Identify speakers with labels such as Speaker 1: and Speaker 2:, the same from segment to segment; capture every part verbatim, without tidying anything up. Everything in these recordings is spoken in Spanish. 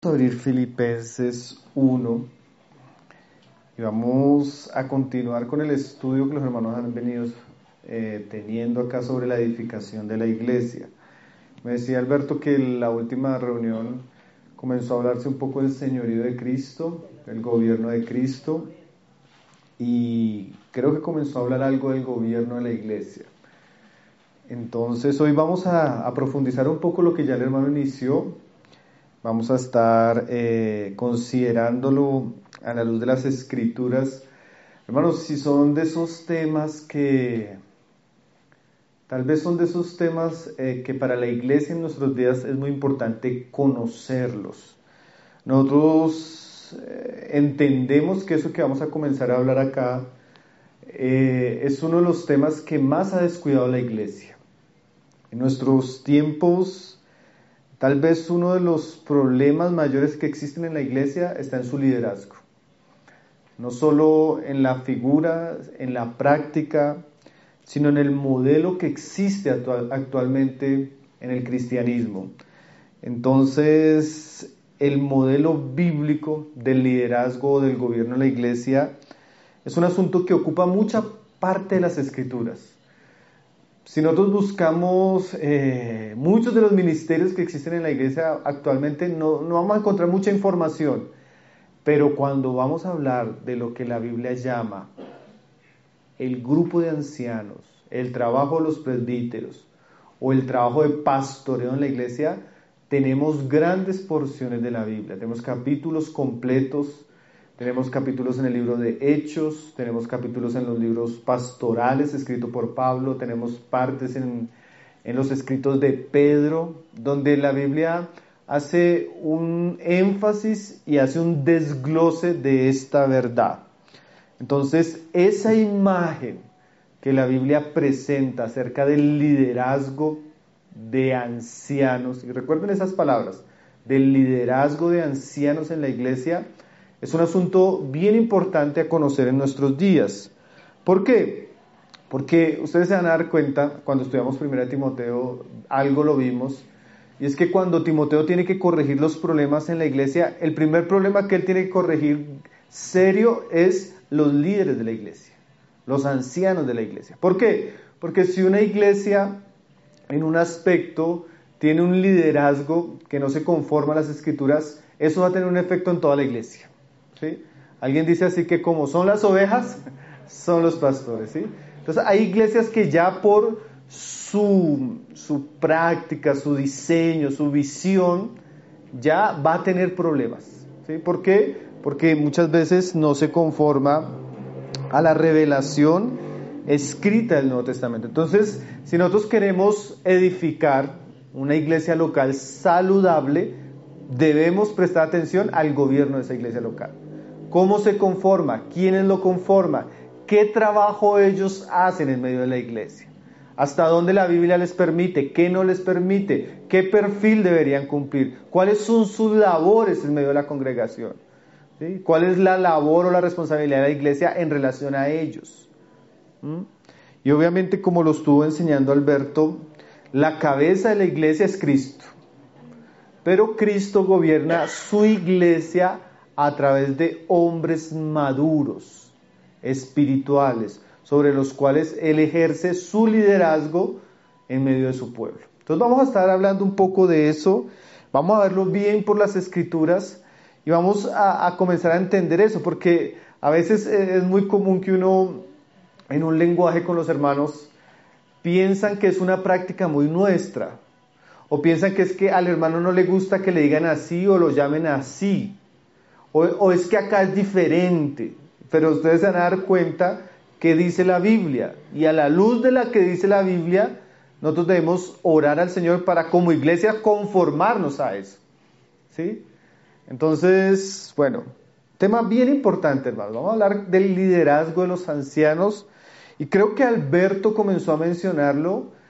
Speaker 1: a abrir Filipenses uno y vamos a continuar con el estudio que los hermanos han venido eh, teniendo acá sobre la edificación de la iglesia. Me decía Alberto que en la última reunión comenzó a hablarse un poco del señorío de Cristo, del gobierno de Cristo, y creo que comenzó a hablar algo del gobierno de la iglesia. Entonces hoy vamos a, a profundizar un poco lo que ya el hermano inició. Vamos a estar eh, considerándolo a la luz de las Escrituras. Hermanos, si son de esos temas que, tal vez son de esos temas eh, que para la iglesia en nuestros días es muy importante conocerlos. Nosotros eh, entendemos que eso que vamos a comenzar a hablar acá eh, es uno de los temas que más ha descuidado la iglesia. En nuestros tiempos, tal vez uno de los problemas mayores que existen en la iglesia está en su liderazgo. No solo en la figura, en la práctica, sino en el modelo que existe actual, actualmente en el cristianismo. Entonces, el modelo bíblico del liderazgo del gobierno de la iglesia es un asunto que ocupa mucha parte de las Escrituras. Si nosotros buscamos eh, muchos de los ministerios que existen en la iglesia actualmente, no, no vamos a encontrar mucha información. Pero cuando vamos a hablar de lo que la Biblia llama el grupo de ancianos, el trabajo de los presbíteros o el trabajo de pastoreo en la iglesia, tenemos grandes porciones de la Biblia. Tenemos capítulos completos. Tenemos capítulos en el libro de Hechos, tenemos capítulos en los libros pastorales escritos por Pablo, tenemos partes en, en los escritos de Pedro, donde la Biblia hace un énfasis y hace un desglose de esta verdad. Entonces, esa imagen que la Biblia presenta acerca del liderazgo de ancianos, y recuerden esas palabras, del liderazgo de ancianos en la iglesia, es un asunto bien importante a conocer en nuestros días. ¿Por qué? Porque ustedes se van a dar cuenta, cuando estudiamos primera de Timoteo, algo lo vimos, y es que cuando Timoteo tiene que corregir los problemas en la iglesia, el primer problema que él tiene que corregir serio es los líderes de la iglesia, los ancianos de la iglesia. ¿Por qué? Porque si una iglesia en un aspecto tiene un liderazgo que no se conforma a las Escrituras, eso va a tener un efecto en toda la iglesia. ¿Sí? Alguien dice así que como son las ovejas, son los pastores, ¿sí? Entonces hay iglesias que ya por su, su práctica, su diseño, su visión, ya va a tener problemas, ¿sí? ¿Por qué? Porque muchas veces no se conforma a la revelación escrita del Nuevo Testamento. Entonces, si nosotros queremos edificar una iglesia local saludable, debemos prestar atención al gobierno de esa iglesia local. ¿Cómo se conforma? ¿Quiénes lo conforman? ¿Qué trabajo ellos hacen en medio de la iglesia? ¿Hasta dónde la Biblia les permite? ¿Qué no les permite? ¿Qué perfil deberían cumplir? ¿Cuáles son sus labores en medio de la congregación? ¿Sí? ¿Cuál es la labor o la responsabilidad de la iglesia en relación a ellos? ¿Mm? Y obviamente, como lo estuvo enseñando Alberto, la cabeza de la iglesia es Cristo. Pero Cristo gobierna su iglesia a través de hombres maduros, espirituales, sobre los cuales Él ejerce su liderazgo en medio de su pueblo. Entonces vamos a estar hablando un poco de eso, vamos a verlo bien por las Escrituras y vamos a, a comenzar a entender eso, porque a veces es muy común que uno, en un lenguaje con los hermanos, piensan que es una práctica muy nuestra, o piensan que es que al hermano no le gusta que le digan así o lo llamen así. O, o es que acá es diferente. Pero ustedes se van a dar cuenta que dice la Biblia. Y a la luz de la que dice la Biblia, nosotros debemos orar al Señor para como iglesia conformarnos a eso. ¿Sí? Entonces, bueno, tema bien importante, hermanos. Vamos a hablar del liderazgo de los ancianos. Y creo que Alberto comenzó a mencionarlo.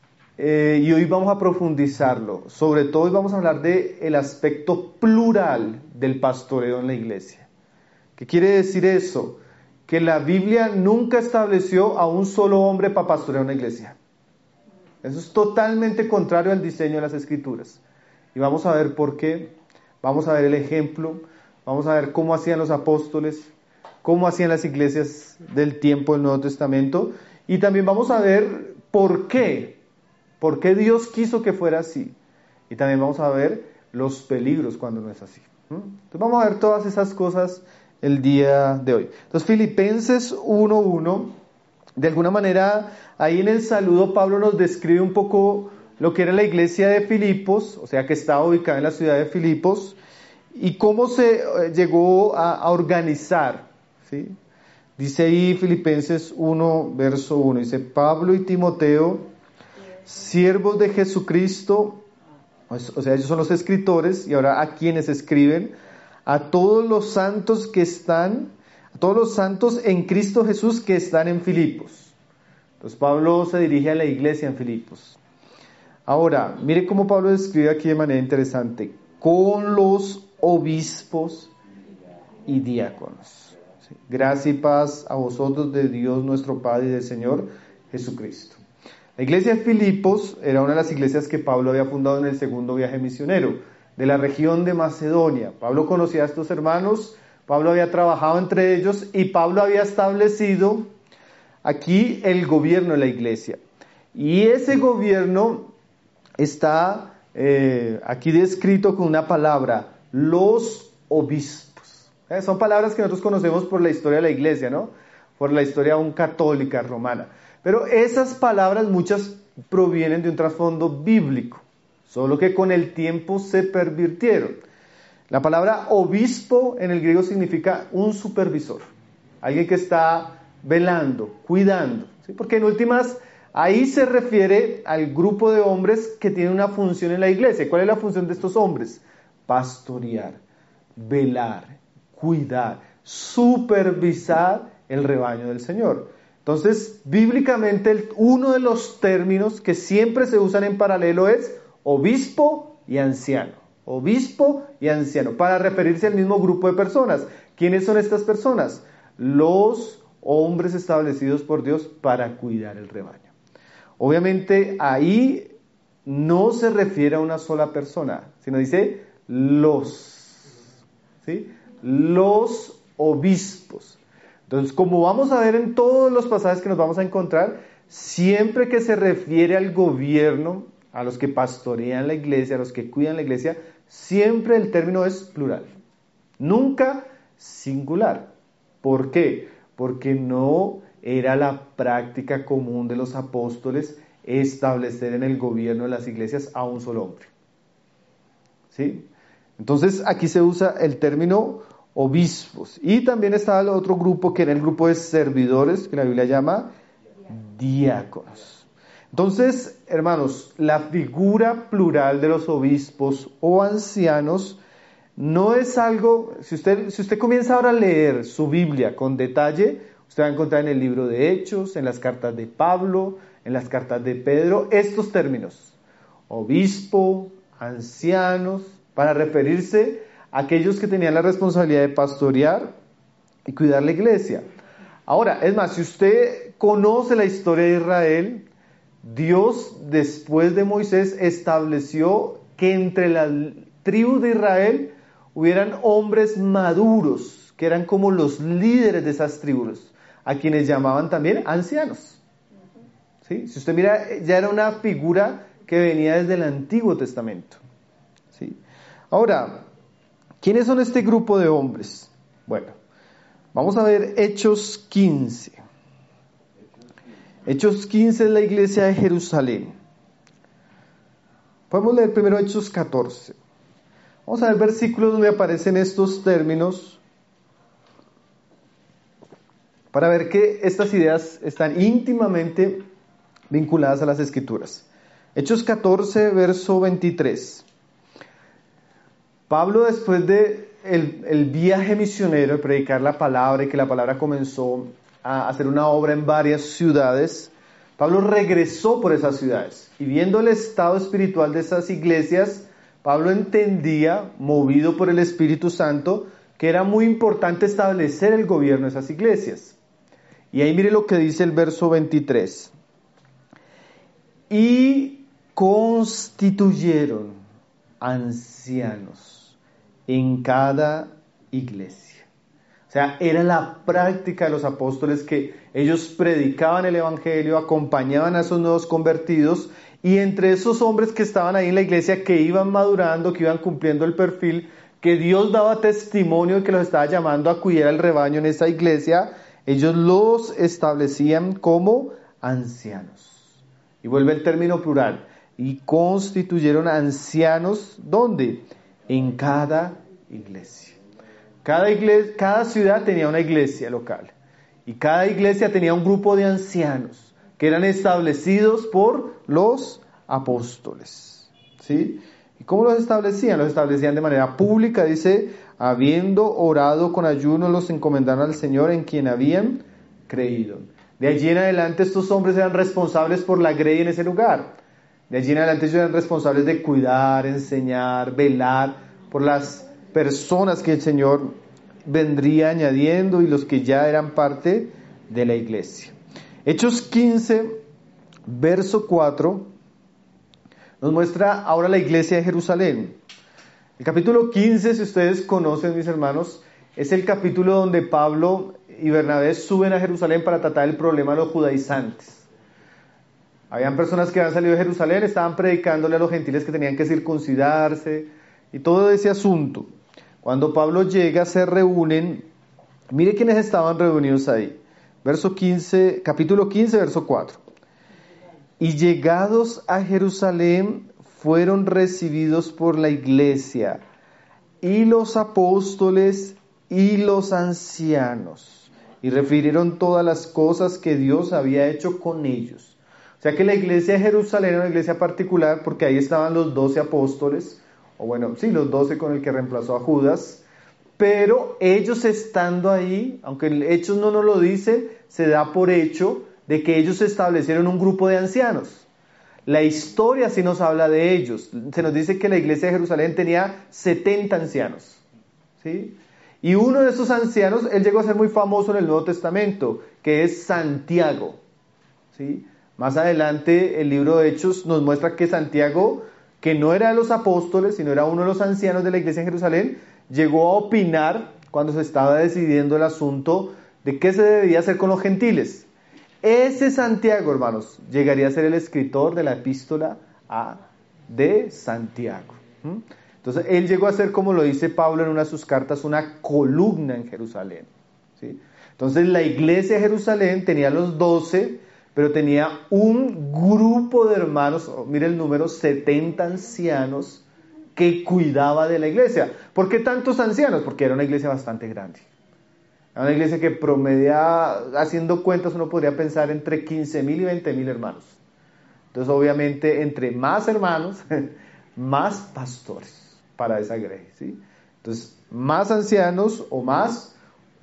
Speaker 1: Eh, y hoy vamos a profundizarlo. Sobre todo hoy vamos a hablar del aspecto plural del pastoreo en la iglesia. ¿Qué quiere decir eso? Que la Biblia nunca estableció a un solo hombre para pastorear una iglesia. Eso es totalmente contrario al diseño de las Escrituras. Y vamos a ver por qué. Vamos a ver el ejemplo, vamos a ver cómo hacían los apóstoles, cómo hacían las iglesias del tiempo del Nuevo Testamento, y también vamos a ver por qué, por qué Dios quiso que fuera así. Y también vamos a ver los peligros cuando no es así. Entonces vamos a ver todas esas cosas el día de hoy. Entonces Filipenses uno uno, de alguna manera ahí en el saludo Pablo nos describe un poco lo que era la iglesia de Filipos, o sea que estaba ubicada en la ciudad de Filipos, y cómo se llegó a, a organizar, ¿sí? Dice ahí Filipenses uno, verso uno, dice: Pablo y Timoteo, siervos de Jesucristo, o sea, ellos son los escritores, y ahora a quienes escriben, a todos los santos que están, a todos los santos en Cristo Jesús que están en Filipos. Entonces Pablo se dirige a la iglesia en Filipos. Ahora, mire cómo Pablo describe aquí de manera interesante: con los obispos y diáconos. ¿Sí? Gracia y paz a vosotros de Dios nuestro Padre y del Señor Jesucristo. La iglesia de Filipos era una de las iglesias que Pablo había fundado en el segundo viaje misionero de la región de Macedonia. Pablo conocía a estos hermanos, Pablo había trabajado entre ellos y Pablo había establecido aquí el gobierno de la iglesia. Y ese gobierno está eh, aquí descrito con una palabra: los obispos. ¿Eh? Son palabras que nosotros conocemos por la historia de la iglesia, ¿no? Por la historia aún católica romana. Pero esas palabras muchas provienen de un trasfondo bíblico, solo que con el tiempo se pervirtieron. La palabra obispo en el griego significa un supervisor, alguien que está velando, cuidando, ¿sí? Porque en últimas ahí se refiere al grupo de hombres que tienen una función en la iglesia. ¿Cuál es la función de estos hombres? Pastorear, velar, cuidar, supervisar el rebaño del Señor. Entonces, bíblicamente, uno de los términos que siempre se usan en paralelo es obispo y anciano. Obispo y anciano, para referirse al mismo grupo de personas. ¿Quiénes son estas personas? Los hombres establecidos por Dios para cuidar el rebaño. Obviamente, ahí no se refiere a una sola persona, sino dice los, ¿sí? Los obispos. Entonces, como vamos a ver en todos los pasajes que nos vamos a encontrar, siempre que se refiere al gobierno, a los que pastorean la iglesia, a los que cuidan la iglesia, siempre el término es plural, nunca singular. ¿Por qué? Porque no era la práctica común de los apóstoles establecer en el gobierno de las iglesias a un solo hombre. ¿Sí? Entonces, aquí se usa el término obispos. Y también estaba el otro grupo que era el grupo de servidores, que la Biblia llama diáconos. Entonces, hermanos, la figura plural de los obispos o ancianos no es algo, si usted, si usted comienza ahora a leer su Biblia con detalle, usted va a encontrar en el libro de Hechos, en las cartas de Pablo, en las cartas de Pedro, estos términos: obispo, ancianos, para referirse a aquellos que tenían la responsabilidad de pastorear y cuidar la iglesia. Ahora, es más, si usted conoce la historia de Israel, Dios, después de Moisés, estableció que entre las tribus de Israel hubieran hombres maduros, que eran como los líderes de esas tribus, a quienes llamaban también ancianos. ¿Sí? Si usted mira, ya era una figura que venía desde el Antiguo Testamento. ¿Sí? Ahora, ¿quiénes son este grupo de hombres? Bueno, vamos a ver Hechos quince. Hechos quince es la iglesia de Jerusalén. Podemos leer primero Hechos catorce. Vamos a ver versículos donde aparecen estos términos para ver que estas ideas están íntimamente vinculadas a las Escrituras. Hechos catorce, verso veintitrés. Pablo, después de el, el viaje misionero, de predicar la palabra y que la palabra comenzó a hacer una obra en varias ciudades, Pablo regresó por esas ciudades y viendo el estado espiritual de esas iglesias, Pablo entendía, movido por el Espíritu Santo, que era muy importante establecer el gobierno de esas iglesias. Y ahí mire lo que dice el verso veintitrés. Y constituyeron ancianos en cada iglesia. O sea, era la práctica de los apóstoles que ellos predicaban el evangelio, acompañaban a esos nuevos convertidos, y entre esos hombres que estaban ahí en la iglesia, que iban madurando, que iban cumpliendo el perfil, que Dios daba testimonio de que los estaba llamando a cuidar el rebaño en esa iglesia, ellos los establecían como ancianos. Y vuelve el término plural. Y constituyeron ancianos, ¿dónde? En cada iglesia. Cada iglesia, cada ciudad tenía una iglesia local. Y cada iglesia tenía un grupo de ancianos que eran establecidos por los apóstoles. ¿Sí? ¿Y cómo los establecían? Los establecían de manera pública, dice, habiendo orado con ayuno, los encomendaron al Señor en quien habían creído. De allí en adelante estos hombres eran responsables por la grey en ese lugar. De allí en adelante ellos eran responsables de cuidar, enseñar, velar por las personas que el Señor vendría añadiendo y los que ya eran parte de la iglesia. Hechos quince, verso cuatro, nos muestra ahora la iglesia de Jerusalén. El capítulo quince, si ustedes conocen, mis hermanos, es el capítulo donde Pablo y Bernabé suben a Jerusalén para tratar el problema de los judaizantes. Habían personas que habían salido de Jerusalén, estaban predicándole a los gentiles que tenían que circuncidarse y todo ese asunto. Cuando Pablo llega, se reúnen. Mire quiénes estaban reunidos ahí. Verso quince, capítulo quince, verso cuatro. Y llegados a Jerusalén, fueron recibidos por la iglesia y los apóstoles y los ancianos, y refirieron todas las cosas que Dios había hecho con ellos. O sea que la iglesia de Jerusalén era una iglesia particular porque ahí estaban los doce apóstoles, o bueno, sí, los doce con el que reemplazó a Judas, pero ellos estando ahí, aunque el Hechos no nos lo dice, se da por hecho de que ellos establecieron un grupo de ancianos. La historia sí nos habla de ellos. Se nos dice que la iglesia de Jerusalén tenía setenta ancianos, ¿sí? Y uno de esos ancianos, él llegó a ser muy famoso en el Nuevo Testamento, que es Santiago, ¿sí? Más adelante el libro de Hechos nos muestra que Santiago, que no era de los apóstoles, sino era uno de los ancianos de la iglesia en Jerusalén, llegó a opinar cuando se estaba decidiendo el asunto de qué se debía hacer con los gentiles. Ese Santiago, hermanos, llegaría a ser el escritor de la epístola a de Santiago. ¿Mm? Entonces, él llegó a ser, como lo dice Pablo en una de sus cartas, una columna en Jerusalén, ¿sí? Entonces, la iglesia de Jerusalén tenía los doce, pero tenía un grupo de hermanos, mire el número, setenta ancianos que cuidaba de la iglesia. ¿Por qué tantos ancianos? Porque era una iglesia bastante grande. Era una iglesia que promedia, haciendo cuentas, uno podría pensar entre quince mil y veinte mil hermanos. Entonces, obviamente, entre más hermanos, más pastores para esa grey, ¿sí? Entonces, más ancianos o más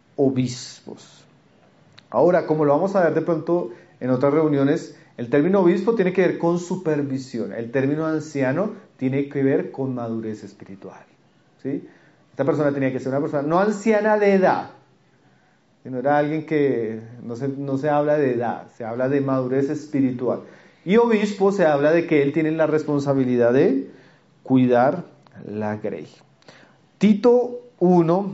Speaker 1: obispos. Ahora, como lo vamos a ver de pronto en otras reuniones, el término obispo tiene que ver con supervisión. El término anciano tiene que ver con madurez espiritual, ¿sí? Esta persona tenía que ser una persona no anciana de edad, sino era alguien que no se, no se habla de edad, se habla de madurez espiritual. Y obispo se habla de que él tiene la responsabilidad de cuidar la grey. Tito uno,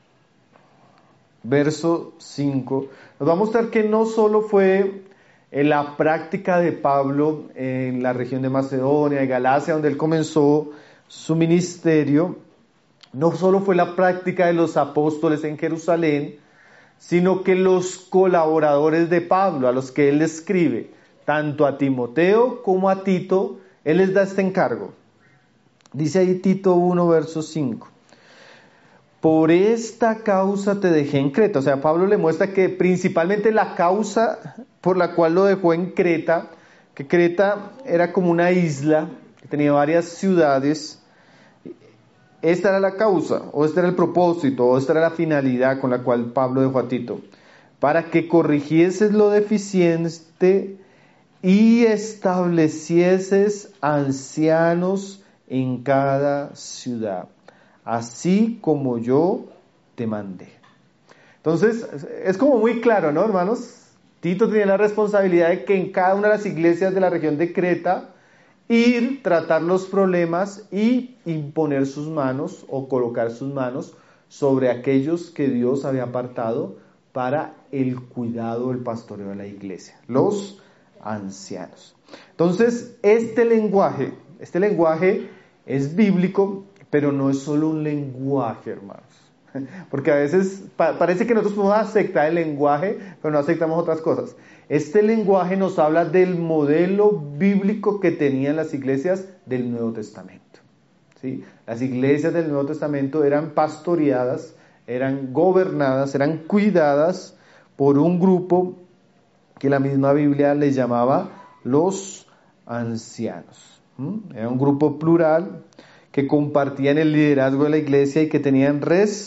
Speaker 1: verso cinco, nos va a mostrar que no solo fue en la práctica de Pablo en la región de Macedonia y Galacia, donde él comenzó su ministerio, no solo fue la práctica de los apóstoles en Jerusalén, sino que los colaboradores de Pablo, a los que él escribe, tanto a Timoteo como a Tito, él les da este encargo. Dice ahí Tito uno, verso cinco. Por esta causa te dejé en Creta. O sea, Pablo le muestra que principalmente la causa por la cual lo dejó en Creta, que Creta era como una isla, que tenía varias ciudades. Esta era la causa, o este era el propósito, o esta era la finalidad con la cual Pablo dejó a Tito, para que corrigieses lo deficiente y establecieses ancianos en cada ciudad, así como yo te mandé. Entonces, es como muy claro, ¿no, hermanos? Tito tenía la responsabilidad de que en cada una de las iglesias de la región de Creta, ir, tratar los problemas y imponer sus manos o colocar sus manos sobre aquellos que Dios había apartado para el cuidado, el pastoreo de la iglesia, los ancianos. Entonces, este lenguaje, este lenguaje es bíblico, pero no es solo un lenguaje, hermanos. Porque a veces pa- parece que nosotros podemos aceptar el lenguaje, pero no aceptamos otras cosas. Este lenguaje nos habla del modelo bíblico que tenían las iglesias del Nuevo Testamento. ¿Sí? Las iglesias del Nuevo Testamento eran pastoreadas, eran gobernadas, eran cuidadas por un grupo que la misma Biblia les llamaba los ancianos. ¿Mm? Era un grupo plural que compartían el liderazgo de la iglesia y que tenían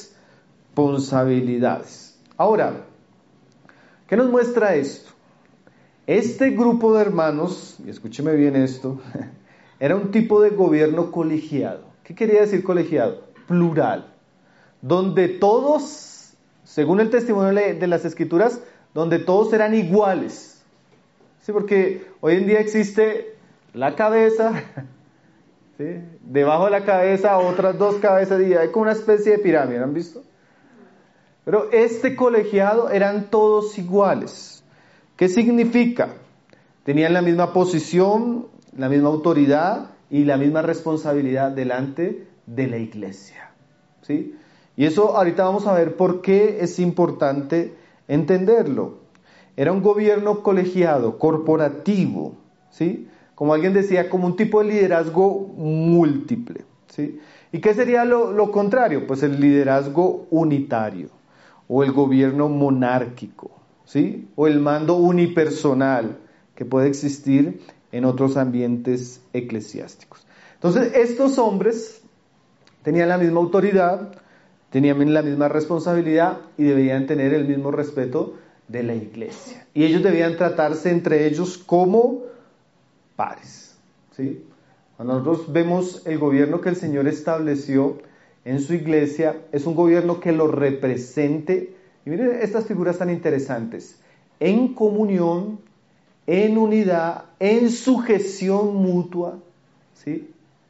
Speaker 1: responsabilidades. Ahora, ¿qué nos muestra esto? Este grupo de hermanos, y escúcheme bien esto, era un tipo de gobierno colegiado. ¿Qué quería decir colegiado? Plural. Donde todos, según el testimonio de las Escrituras, donde todos eran iguales. Sí, porque hoy en día existe la cabeza, ¿sí? Debajo de la cabeza otras dos cabezas y hay como una especie de pirámide, ¿han visto? Pero este colegiado eran todos iguales. ¿Qué significa? Tenían la misma posición, la misma autoridad y la misma responsabilidad delante de la iglesia. ¿Sí? Y eso ahorita vamos a ver por qué es importante entenderlo. Era un gobierno colegiado, corporativo, ¿sí? Como alguien decía, como un tipo de liderazgo múltiple, ¿sí? ¿Y qué sería lo, lo contrario? Pues el liderazgo unitario o el gobierno monárquico, ¿sí? O el mando unipersonal que puede existir en otros ambientes eclesiásticos. Entonces, estos hombres tenían la misma autoridad, tenían la misma responsabilidad y debían tener el mismo respeto de la iglesia. Y ellos debían tratarse entre ellos como pares, ¿sí? Cuando nosotros vemos el gobierno que el Señor estableció en su iglesia, es un gobierno que lo represente. Y miren estas figuras tan interesantes: en comunión, en unidad, en sujeción mutua, ¿sí?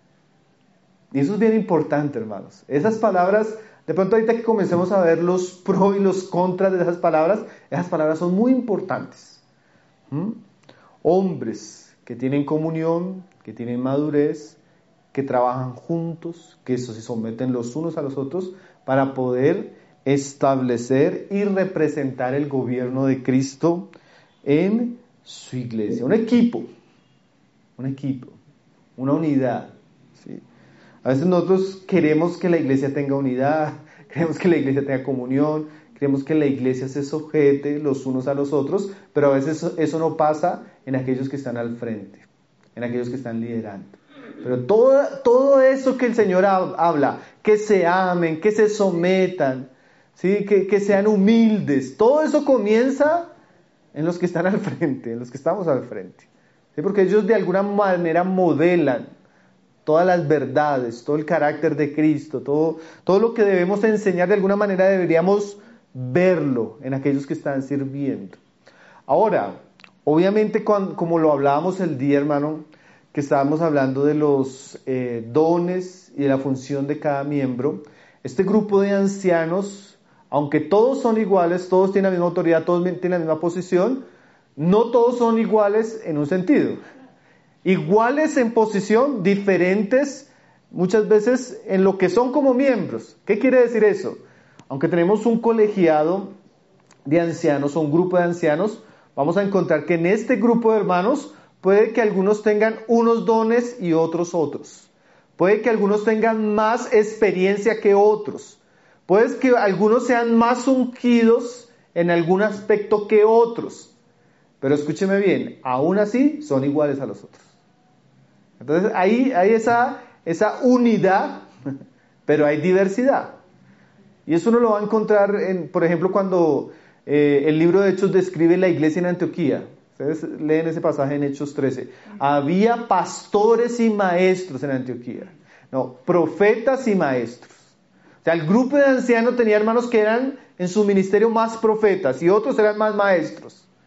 Speaker 1: Y eso es bien importante, hermanos. Esas palabras, de pronto ahorita que comencemos a ver los pros y los contras de esas palabras, esas palabras son muy importantes. ¿Mm? Hombres que tienen comunión, que tienen madurez, que trabajan juntos, que se someten los unos a los otros para poder establecer y representar el gobierno de Cristo en su iglesia. Un equipo, un equipo, una unidad, ¿sí? A veces nosotros queremos que la iglesia tenga unidad, queremos que la iglesia tenga comunión, queremos que la iglesia se sujete los unos a los otros, pero a veces eso, eso no pasa en aquellos que están al frente, en aquellos que están liderando. Pero todo, todo eso que el Señor habla, que se amen, que se sometan, ¿sí? que, que sean humildes, todo eso comienza en los que están al frente, en los que estamos al frente, ¿sí? Porque ellos de alguna manera modelan todas las verdades, todo el carácter de Cristo, todo, todo lo que debemos enseñar, de alguna manera deberíamos verlo en aquellos que están sirviendo. Ahora, obviamente, cuando, como lo hablábamos el día, hermano, que estábamos hablando de los eh, dones y de la función de cada miembro, este grupo de ancianos, aunque todos son iguales, todos tienen la misma autoridad, todos tienen la misma posición, no todos son iguales en un sentido. Iguales en posición, diferentes muchas veces en lo que son como miembros. ¿Qué quiere decir eso? Aunque tenemos un colegiado de ancianos o un grupo de ancianos, vamos a encontrar que en este grupo de hermanos puede que algunos tengan unos dones y otros otros. Puede que algunos tengan más experiencia que otros. Puede que algunos sean más ungidos en algún aspecto que otros. Pero escúcheme bien, aún así son iguales a los otros. Entonces ahí hay esa, esa unidad, pero hay diversidad. Y eso uno lo va a encontrar, en, por ejemplo, cuando eh, el libro de Hechos describe la iglesia en Antioquía. Ustedes leen ese pasaje en Hechos trece. Había pastores y maestros en Antioquía. No, profetas y maestros. O sea, el grupo de ancianos tenía hermanos que eran en su ministerio más profetas y otros eran más maestros.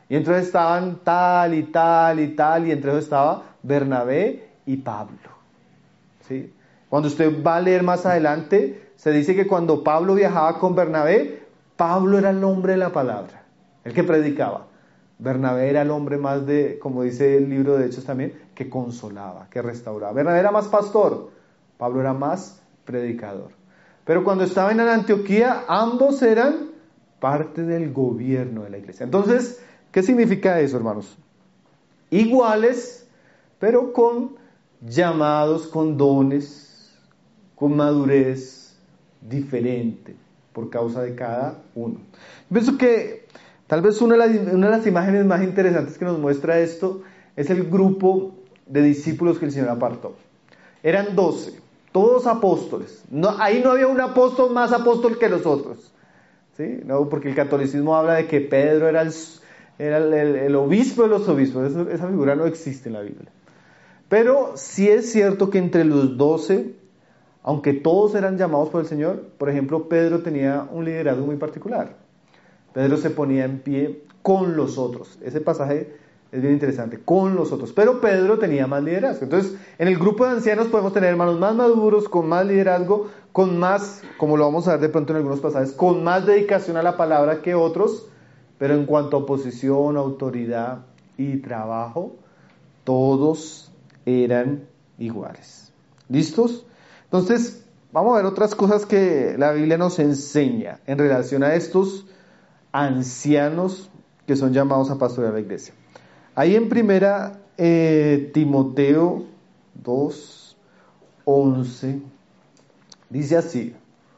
Speaker 1: Y entre ellos estaban tal y tal y tal, y entre ellos estaba Bernabé y Pablo. ¿Sí? Cuando usted va a leer más adelante, se dice que cuando Pablo viajaba con Bernabé, Pablo era el hombre de la palabra, el que predicaba. Bernabé era el hombre más de, como dice el libro de Hechos también, que consolaba, que restauraba. Bernabé era más pastor, Pablo era más predicador. Pero cuando estaban en Antioquía, ambos eran parte del gobierno de la iglesia. Entonces, ¿qué significa eso, hermanos? Iguales, pero con llamados, con dones, con madurez diferente, por causa de cada uno. Pienso que tal vez una de, las, una de las imágenes más interesantes que nos muestra esto es el grupo de discípulos que el Señor apartó. Eran doce, todos apóstoles. No, ahí no había un apóstol más apóstol que los otros. ¿Sí? No, porque el catolicismo habla de que Pedro era el, era el, el, el obispo de los obispos. Esa, esa figura no existe en la Biblia. Pero sí es cierto que entre los doce, aunque todos eran llamados por el Señor, por ejemplo, Pedro tenía un liderazgo muy particular. Pedro se ponía en pie con los otros. Ese pasaje es bien interesante, con los otros. Pero Pedro tenía más liderazgo. Entonces, en el grupo de ancianos podemos tener hermanos más maduros, con más liderazgo, con más, como lo vamos a ver de pronto en algunos pasajes, con más dedicación a la palabra que otros, pero en cuanto a posición, autoridad y trabajo, todos eran iguales. ¿Listos? Entonces, vamos a ver otras cosas que la Biblia nos enseña en relación a estos ancianos que son llamados a pastorear la iglesia. Ahí en primera eh, Timoteo dos, once, dice así: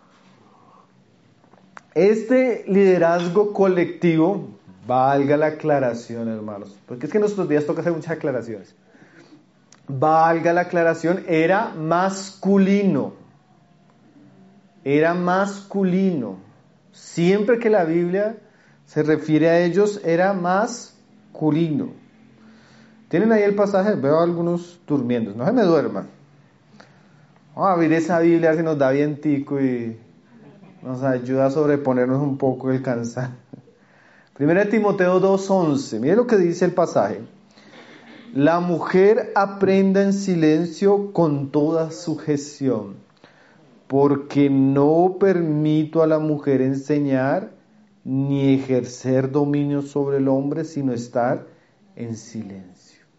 Speaker 1: este liderazgo colectivo, valga la aclaración, hermanos, porque es que en nuestros días toca hacer muchas aclaraciones, valga la aclaración, era masculino, era masculino, siempre que la Biblia se refiere a ellos, era masculino. ¿Tienen ahí el pasaje? Veo a algunos durmiendo. No se me duerman. Vamos a abrir esa Biblia, a ver si nos da vientico y nos ayuda a sobreponernos un poco el cansancio. Primera de Timoteo dos, once. Mire lo que dice el pasaje. La mujer aprenda en silencio con toda sujeción, porque no permito a la mujer enseñar ni ejercer dominio sobre el hombre, sino estar en silencio.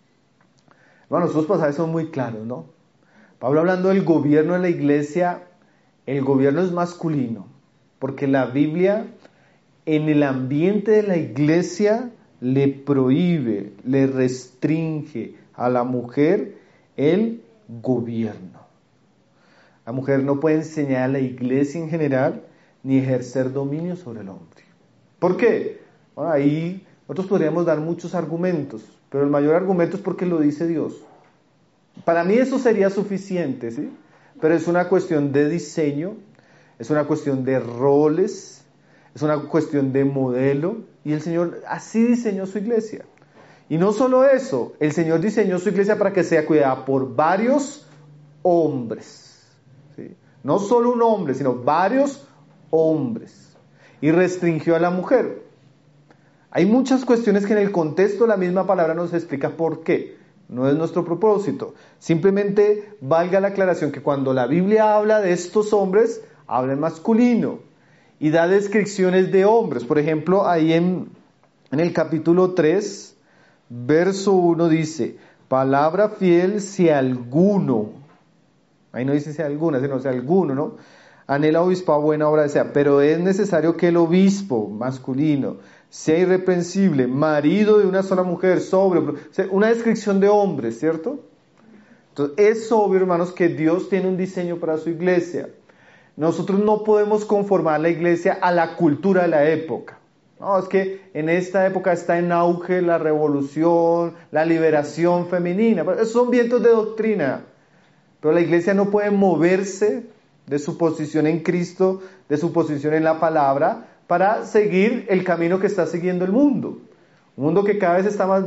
Speaker 1: Bueno, estos pasajes son muy claros, ¿no? Pablo hablando del gobierno de la iglesia, el gobierno es masculino, porque la Biblia en el ambiente de la iglesia le prohíbe, le restringe a la mujer el gobierno. La mujer no puede enseñar a la iglesia en general ni ejercer dominio sobre el hombre. ¿Por qué? Bueno, ahí nosotros podríamos dar muchos argumentos, pero el mayor argumento es porque lo dice Dios. Para mí eso sería suficiente, ¿sí? Pero es una cuestión de diseño, es una cuestión de roles, es una cuestión de modelo, y el Señor así diseñó su iglesia. Y no solo eso, el Señor diseñó su iglesia para que sea cuidada por varios hombres, ¿sí? No solo un hombre, sino varios hombres. Y restringió a la mujer. Hay muchas cuestiones que en el contexto la misma palabra nos explica por qué. No es nuestro propósito. Simplemente valga la aclaración que cuando la Biblia habla de estos hombres, habla en masculino y da descripciones de hombres. Por ejemplo, ahí en, en el capítulo tres, verso uno dice: palabra fiel si alguno, ahí no dice si alguna, sino si alguno, ¿no? Anhela obispado, buena obra desea, pero es necesario que el obispo masculino sea irreprensible, marido de una sola mujer, sobrio, o sea, una descripción de hombres, ¿cierto? Entonces es obvio, hermanos, que Dios tiene un diseño para su iglesia. Nosotros no podemos conformar la iglesia a la cultura de la época. No, es que en esta época está en auge la revolución, la liberación femenina. Esos son vientos de doctrina. Pero la iglesia no puede moverse de su posición en Cristo, de su posición en la palabra, para seguir el camino que está siguiendo el mundo. Un mundo que cada vez está más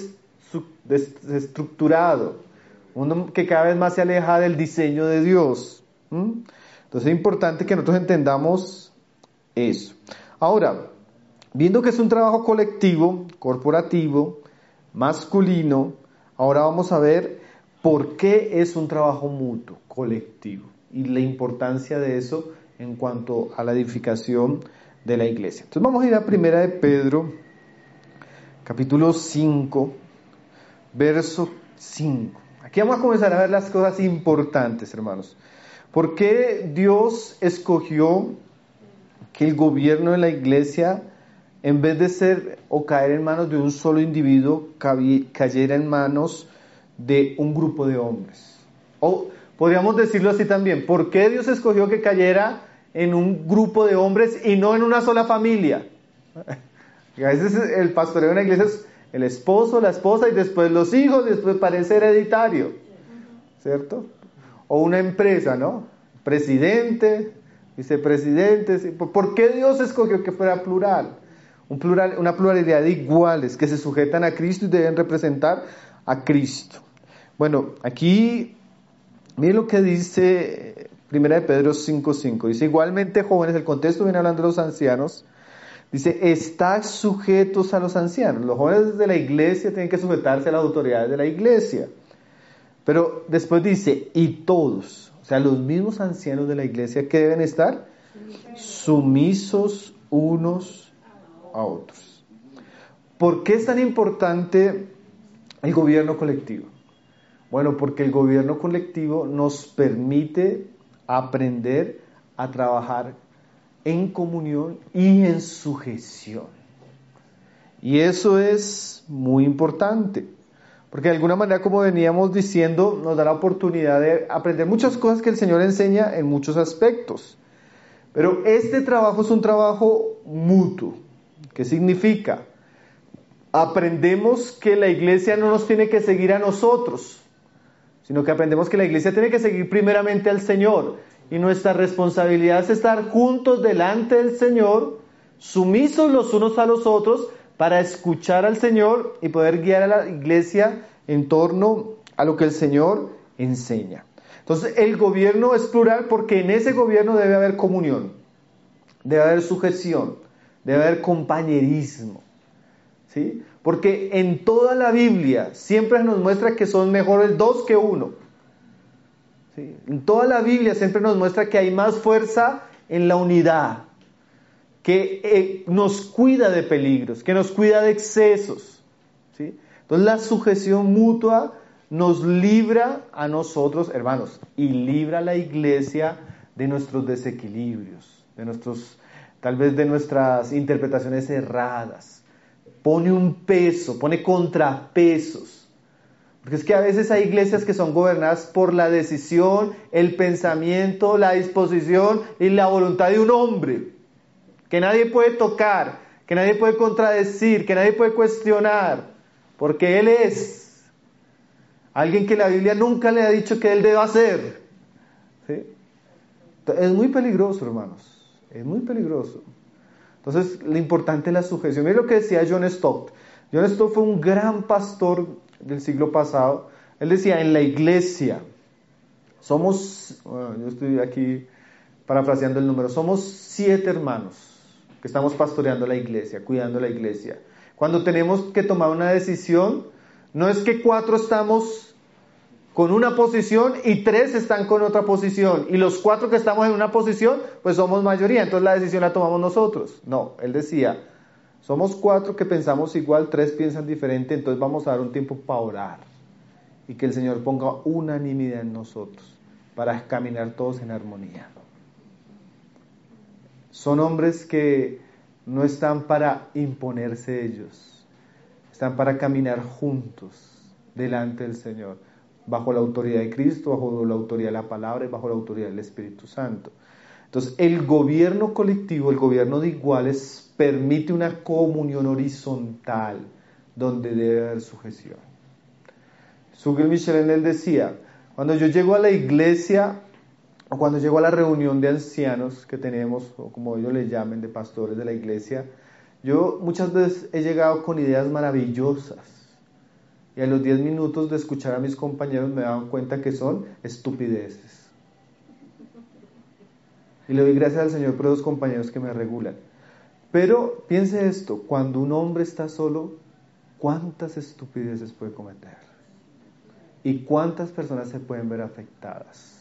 Speaker 1: desestructurado. Un mundo que cada vez más se aleja del diseño de Dios. ¿Mm? Entonces es importante que nosotros entendamos eso. Ahora, viendo que es un trabajo colectivo, corporativo, masculino, ahora vamos a ver por qué es un trabajo mutuo, colectivo, y la importancia de eso en cuanto a la edificación de la iglesia. Entonces vamos a ir a Primera de Pedro, capítulo cinco, verso cinco. Aquí vamos a comenzar a ver las cosas importantes, hermanos. ¿Por qué Dios escogió que el gobierno de la iglesia, en vez de ser o caer en manos de un solo individuo, cayera en manos de un grupo de hombres? O podríamos decirlo así también, ¿por qué Dios escogió que cayera en un grupo de hombres y no en una sola familia? A veces el pastoreo de una iglesia es el esposo, la esposa y después los hijos, y después parece hereditario, ¿cierto? O una empresa, ¿no? Presidente, vicepresidente. ¿Sí? ¿Por qué Dios escogió que fuera plural? Un plural, una pluralidad de iguales que se sujetan a Cristo y deben representar a Cristo. Bueno, aquí miren lo que dice Primera de Pedro cinco cinco. Dice, igualmente jóvenes, el contexto viene hablando de los ancianos. Dice, estad sujetos a los ancianos. Los jóvenes de la iglesia tienen que sujetarse a las autoridades de la iglesia. Pero después dice, y todos, o sea, los mismos ancianos de la iglesia, ¿qué deben estar? Sumisos unos a otros. ¿Por qué es tan importante el gobierno colectivo? Bueno, porque el gobierno colectivo nos permite aprender a trabajar en comunión y en sujeción. Y eso es muy importante, porque de alguna manera, como veníamos diciendo, nos da la oportunidad de aprender muchas cosas que el Señor enseña en muchos aspectos. Pero este trabajo es un trabajo mutuo. ¿Qué significa? Aprendemos que la iglesia no nos tiene que seguir a nosotros, sino que aprendemos que la iglesia tiene que seguir primeramente al Señor. Y nuestra responsabilidad es estar juntos delante del Señor, sumisos los unos a los otros, para escuchar al Señor y poder guiar a la iglesia en torno a lo que el Señor enseña. Entonces, el gobierno es plural porque en ese gobierno debe haber comunión, debe haber sujeción, debe haber compañerismo, ¿sí? Porque en toda la Biblia siempre nos muestra que son mejores dos que uno. ¿Sí? En toda la Biblia siempre nos muestra que hay más fuerza en la unidad, que eh, nos cuida de peligros, que nos cuida de excesos, ¿sí? Entonces la sujeción mutua nos libra a nosotros, hermanos, y libra a la iglesia de nuestros desequilibrios, de nuestros, tal vez de nuestras interpretaciones erradas. Pone un peso, pone contrapesos. Porque es que a veces hay iglesias que son gobernadas por la decisión, el pensamiento, la disposición y la voluntad de un hombre, que nadie puede tocar, que nadie puede contradecir, que nadie puede cuestionar, porque Él es alguien que la Biblia nunca le ha dicho que Él deba hacer. ¿Sí? Es muy peligroso, hermanos, es muy peligroso. Entonces, lo importante es la sujeción. Miren lo que decía John Stott. John Stott fue un gran pastor del siglo pasado. Él decía, en la iglesia, somos, bueno, yo estoy aquí parafraseando el número, somos siete hermanos que estamos pastoreando la iglesia, cuidando la iglesia. Cuando tenemos que tomar una decisión, no es que cuatro estamos con una posición y tres están con otra posición, y los cuatro que estamos en una posición, pues somos mayoría, entonces la decisión la tomamos nosotros. No, él decía, somos cuatro que pensamos igual, tres piensan diferente, entonces vamos a dar un tiempo para orar, y que el Señor ponga unanimidad en nosotros, para caminar todos en armonía. Son hombres que no están para imponerse ellos, están para caminar juntos delante del Señor, bajo la autoridad de Cristo, bajo la autoridad de la palabra y bajo la autoridad del Espíritu Santo. Entonces, el gobierno colectivo, el gobierno de iguales, permite una comunión horizontal donde debe haber sujeción. Suger Michelin, él decía, cuando yo llego a la iglesia, o cuando llego a la reunión de ancianos que tenemos, o como ellos le llamen, de pastores de la iglesia, yo muchas veces he llegado con ideas maravillosas, y a los diez minutos de escuchar a mis compañeros me dan cuenta que son estupideces. Y le doy gracias al Señor por esos compañeros que me regulan. Pero piense esto, cuando un hombre está solo, ¿cuántas estupideces puede cometer? ¿Y cuántas personas se pueden ver afectadas?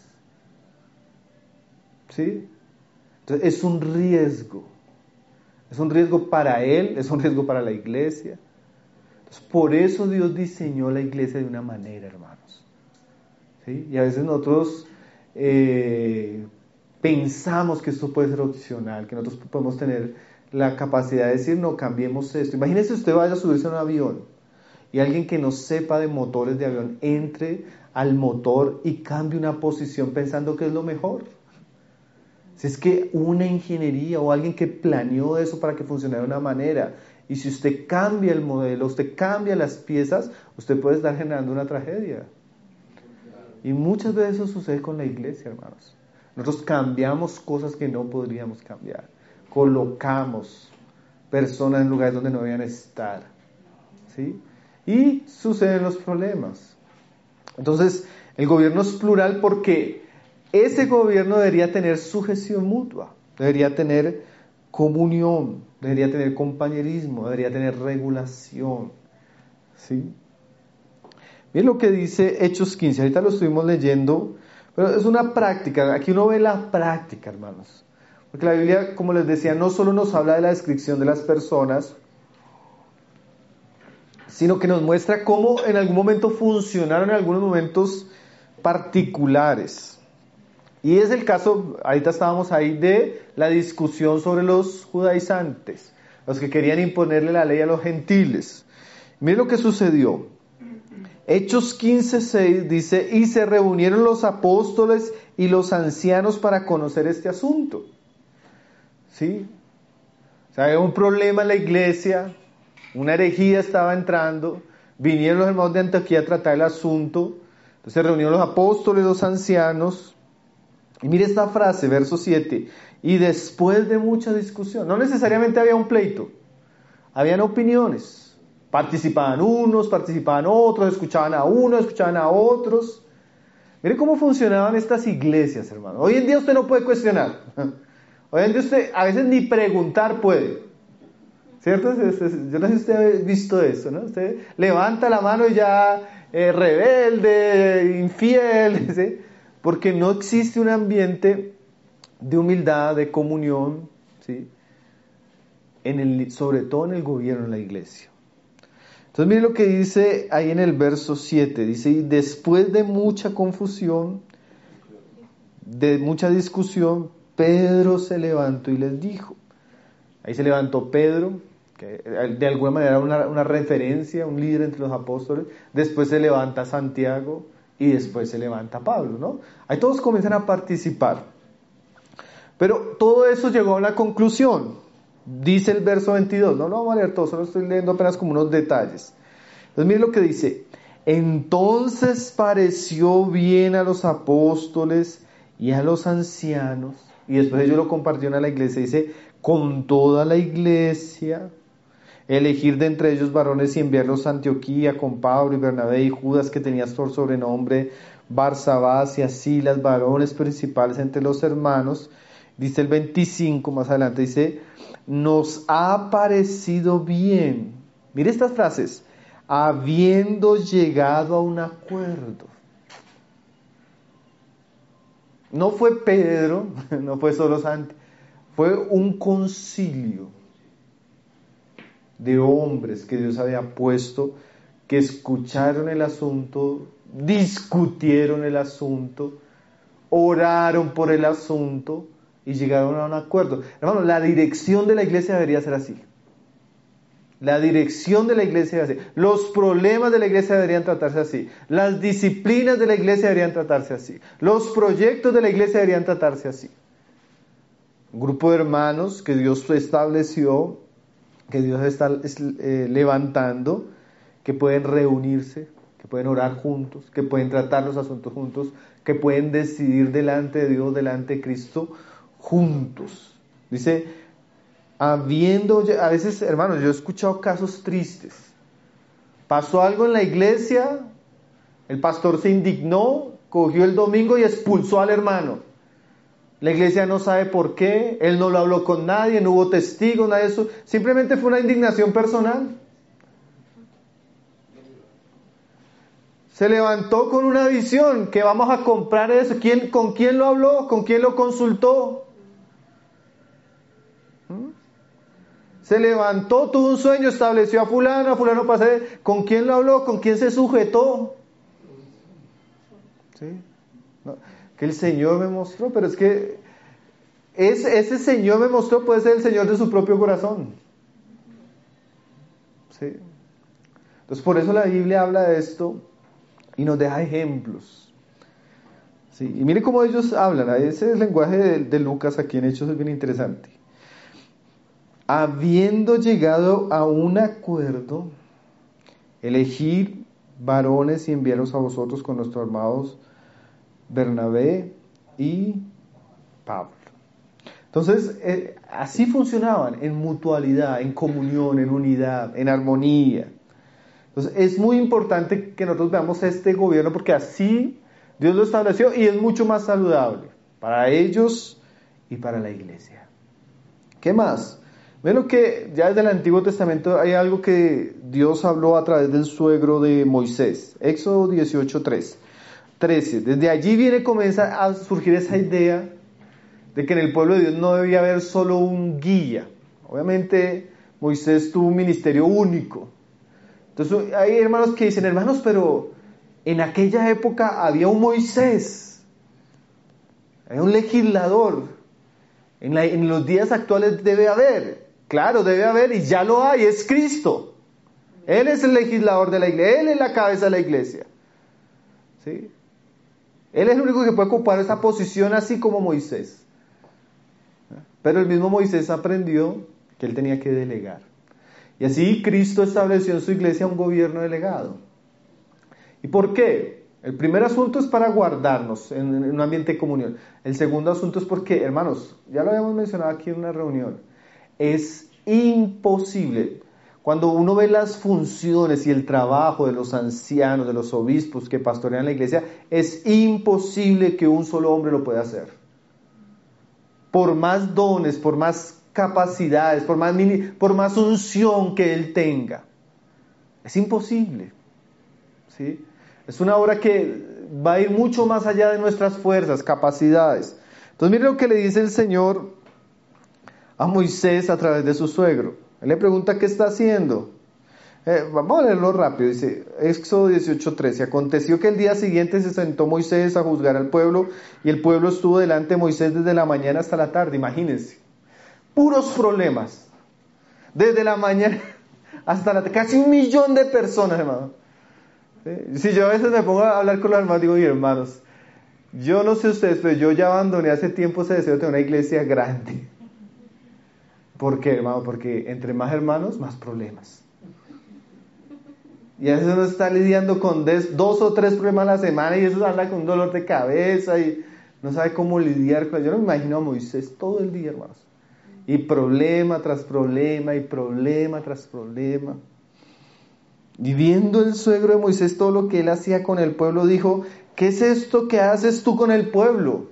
Speaker 1: ¿Sí? Entonces es un riesgo. Es un riesgo para él, es un riesgo para la iglesia. Entonces, por eso Dios diseñó la iglesia de una manera, hermanos. ¿Sí? Y a veces nosotros eh, pensamos que esto puede ser opcional, que nosotros podemos tener la capacidad de decir, no, cambiemos esto. Imagínese usted vaya a subirse a un avión y alguien que no sepa de motores de avión entre al motor y cambie una posición pensando que es lo mejor. Si es que una ingeniería o alguien que planeó eso para que funcionara de una manera, y si usted cambia el modelo, usted cambia las piezas, usted puede estar generando una tragedia. Y muchas veces eso sucede con la iglesia, hermanos. Nosotros cambiamos cosas que no podríamos cambiar. Colocamos personas en lugares donde no debían estar. ¿Sí? Y suceden los problemas. Entonces, el gobierno es plural porque ese gobierno debería tener sujeción mutua, debería tener comunión, debería tener compañerismo, debería tener regulación. ¿Sí? Miren lo que dice Hechos quince, ahorita lo estuvimos leyendo, pero es una práctica, aquí uno ve la práctica, hermanos. Porque la Biblia, como les decía, no solo nos habla de la descripción de las personas, sino que nos muestra cómo en algún momento funcionaron en algunos momentos particulares. Y es el caso, ahorita estábamos ahí, de la discusión sobre los judaizantes, los que querían imponerle la ley a los gentiles. Miren lo que sucedió. Hechos quince seis dice, y se reunieron los apóstoles y los ancianos para conocer este asunto. ¿Sí? O sea, había un problema en la iglesia, una herejía estaba entrando, vinieron los hermanos de Antioquía a tratar el asunto, entonces se reunieron los apóstoles, los ancianos, y mire esta frase, verso siete, y después de mucha discusión, no necesariamente había un pleito, habían opiniones, participaban unos, participaban otros, escuchaban a unos, escuchaban a otros. Mire cómo funcionaban estas iglesias, hermano. Hoy en día usted no puede cuestionar, hoy en día usted a veces ni preguntar puede, ¿cierto? Yo no sé si usted ha visto eso, ¿no? Usted levanta la mano y ya eh, rebelde, infiel, ¿sí? Porque no existe un ambiente de humildad, de comunión, ¿sí? En el, sobre todo en el gobierno de la iglesia. Entonces miren lo que dice ahí en el verso siete, dice, y después de mucha confusión, de mucha discusión, Pedro se levantó y les dijo, ahí se levantó Pedro, que de alguna manera era una, una referencia, un líder entre los apóstoles, después se levanta Santiago y después se levanta Pablo, ¿no? Ahí todos comienzan a participar. Pero todo eso llegó a una conclusión. Dice el verso veintidós, no lo vamos a leer todo, solo estoy leyendo apenas como unos detalles. Entonces miren lo que dice, entonces pareció bien a los apóstoles y a los ancianos, y después ellos lo compartieron a la iglesia, dice, con toda la iglesia, elegir de entre ellos varones y enviarlos a Antioquía con Pablo y Bernabé y Judas, que tenía por sobrenombre Barsabás, y a Silas, varones principales entre los hermanos. Dice el veinticinco, más adelante dice, nos ha parecido bien, mire estas frases, habiendo llegado a un acuerdo. No fue Pedro, no fue solo Santiago, fue un concilio de hombres que Dios había puesto, que escucharon el asunto, discutieron el asunto, oraron por el asunto y llegaron a un acuerdo. Hermano, la dirección de la iglesia debería ser así. La dirección de la iglesia debería ser así. Los problemas de la iglesia deberían tratarse así. Las disciplinas de la iglesia deberían tratarse así. Los proyectos de la iglesia deberían tratarse así. Un grupo de hermanos que Dios estableció, que Dios está eh, levantando, que pueden reunirse, que pueden orar juntos, que pueden tratar los asuntos juntos, que pueden decidir delante de Dios, delante de Cristo, juntos. Dice, habiendo, a veces, hermanos, yo he escuchado casos tristes. Pasó algo en la iglesia, el pastor se indignó, cogió el domingo y expulsó al hermano. La iglesia no sabe por qué, él no lo habló con nadie, no hubo testigos, nada de eso. Simplemente fue una indignación personal. Se levantó con una visión, que vamos a comprar eso. ¿Quién, ¿Con quién lo habló? ¿Con quién lo consultó? ¿Mm? Se levantó, tuvo un sueño, estableció a fulano, a fulano pasé. ¿Con quién lo habló? ¿Con quién se sujetó? ¿Sí? No, que el Señor me mostró, pero es que es, ese Señor me mostró puede ser el Señor de su propio corazón. ¿Sí? Entonces por eso la Biblia habla de esto y nos deja ejemplos. ¿Sí? Y mire cómo ellos hablan, ese lenguaje de, de Lucas aquí en Hechos es bien interesante. Habiendo llegado a un acuerdo, elegir varones y enviarlos a vosotros con nuestros amados Bernabé y Pablo. Entonces, eh, así funcionaban, en mutualidad, en comunión, en unidad, en armonía. Entonces, es muy importante que nosotros veamos este gobierno porque así Dios lo estableció y es mucho más saludable para ellos y para la iglesia. ¿Qué más? Ven lo que ya desde el Antiguo Testamento hay algo que Dios habló a través del suegro de Moisés. Éxodo dieciocho, tres, trece. Desde allí viene, comienza a surgir esa idea de que en el pueblo de Dios no debía haber solo un guía. Obviamente Moisés tuvo un ministerio único. Entonces hay hermanos que dicen, hermanos, pero en aquella época había un Moisés, había un legislador. En, la, en los días actuales debe haber. Claro, debe haber y ya lo hay, es Cristo. Él es el legislador de la iglesia, Él es la cabeza de la iglesia. ¿Sí? Él es el único que puede ocupar esa posición así como Moisés. Pero el mismo Moisés aprendió que él tenía que delegar. Y así Cristo estableció en su iglesia un gobierno delegado. ¿Y por qué? El primer asunto es para guardarnos en, en un ambiente de comunión. El segundo asunto es porque, hermanos, ya lo habíamos mencionado aquí en una reunión, es imposible. Cuando uno ve las funciones y el trabajo de los ancianos, de los obispos que pastorean la iglesia, es imposible que un solo hombre lo pueda hacer. Por más dones, por más capacidades, por más, mini, por más unción que él tenga. Es imposible. ¿Sí? Es una obra que va a ir mucho más allá de nuestras fuerzas, capacidades. Entonces mire lo que le dice el Señor a Moisés a través de su suegro. Él le pregunta qué está haciendo. Eh, vamos a leerlo rápido. Dice Éxodo dieciocho, trece. Aconteció que el día siguiente se sentó Moisés a juzgar al pueblo y el pueblo estuvo delante de Moisés desde la mañana hasta la tarde. Imagínense. Puros problemas. Desde la mañana hasta la tarde. Casi un millón de personas, hermano. ¿Sí? Si yo a veces me pongo a hablar con los hermanos, digo, hermanos, yo no sé ustedes, pero yo ya abandoné hace tiempo ese deseo de tener una iglesia grande. ¿Por qué, hermano? Porque entre más hermanos, más problemas. Y a veces uno está lidiando con des, dos o tres problemas a la semana y eso anda con un dolor de cabeza y no sabe cómo lidiar con... Yo no me imagino a Moisés todo el día, hermanos. Y problema tras problema y problema tras problema. Y viendo el suegro de Moisés todo lo que él hacía con el pueblo, dijo, ¿qué es esto que haces tú con el pueblo?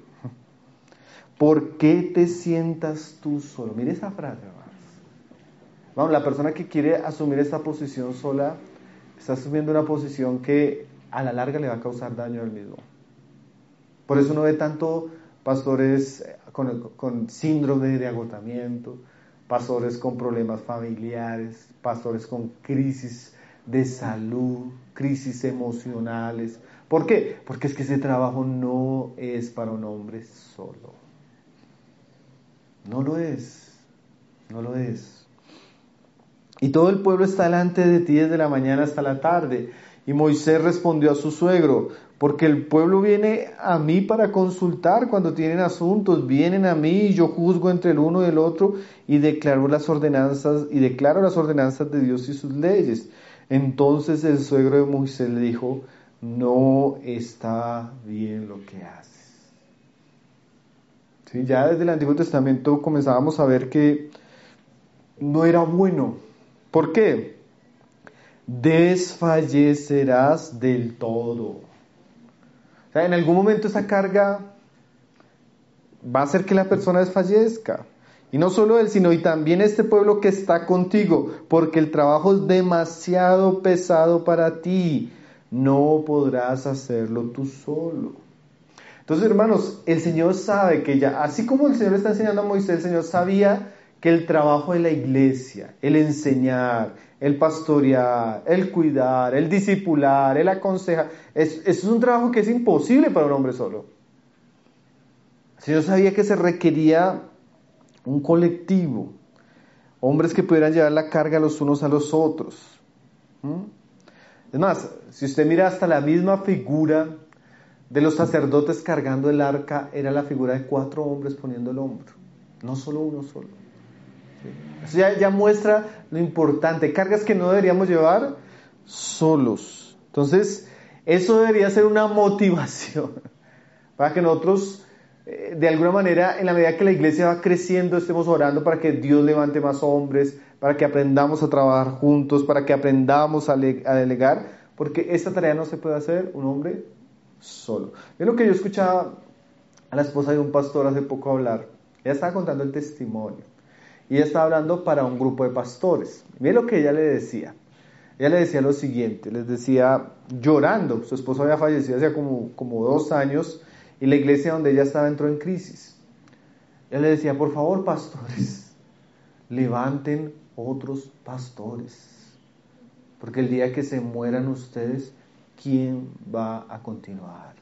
Speaker 1: ¿Por qué te sientas tú solo? Mire esa frase, hermanos. Vamos, la persona que quiere asumir esta posición sola está asumiendo una posición que a la larga le va a causar daño al mismo. Por eso uno ve tanto pastores con, con síndrome de agotamiento, pastores con problemas familiares, pastores con crisis de salud, crisis emocionales. ¿Por qué? Porque es que ese trabajo no es para un hombre solo. No lo es, no lo es. Y todo el pueblo está delante de ti desde la mañana hasta la tarde. Y Moisés respondió a su suegro, porque el pueblo viene a mí para consultar cuando tienen asuntos, vienen a mí y yo juzgo entre el uno y el otro y declaro las ordenanzas, y declaro las ordenanzas de Dios y sus leyes. Entonces el suegro de Moisés le dijo, no está bien lo que haces. ¿Sí? Ya desde el Antiguo Testamento comenzábamos a ver que no era bueno. ¿Por qué? Desfallecerás del todo. O sea, en algún momento esa carga va a hacer que la persona desfallezca. Y no solo él, sino y también este pueblo que está contigo, porque el trabajo es demasiado pesado para ti. No podrás hacerlo tú solo. Entonces, hermanos, el Señor sabe que ya, así como el Señor le está enseñando a Moisés, el Señor sabía que el trabajo de la iglesia, el enseñar, el pastorear, el cuidar, el discipular, el aconsejar, es, es un trabajo que es imposible para un hombre solo. El Señor sabía que se requería un colectivo, hombres que pudieran llevar la carga los unos a los otros. ¿Mm? Es más, si usted mira hasta la misma figura de los sacerdotes cargando el arca, era la figura de cuatro hombres poniendo el hombro, no solo uno solo. ¿Sí? Eso ya, ya muestra lo importante, cargas que no deberíamos llevar solos. Entonces, eso debería ser una motivación para que nosotros, eh, de alguna manera, en la medida que la iglesia va creciendo, estemos orando para que Dios levante más hombres, para que aprendamos a trabajar juntos, para que aprendamos a, le- a delegar, porque esta tarea no se puede hacer un hombre solo. Es lo que yo escuchaba a la esposa de un pastor hace poco hablar. Ella estaba contando el testimonio y ella estaba hablando para un grupo de pastores. Miren lo que ella le decía. Ella le decía lo siguiente, les decía llorando, su esposo había fallecido hace como, como dos años y la iglesia donde ella estaba entró en crisis. Ella le decía, por favor, pastores, levanten otros pastores, porque el día que se mueran ustedes, ¿quién va a continuar?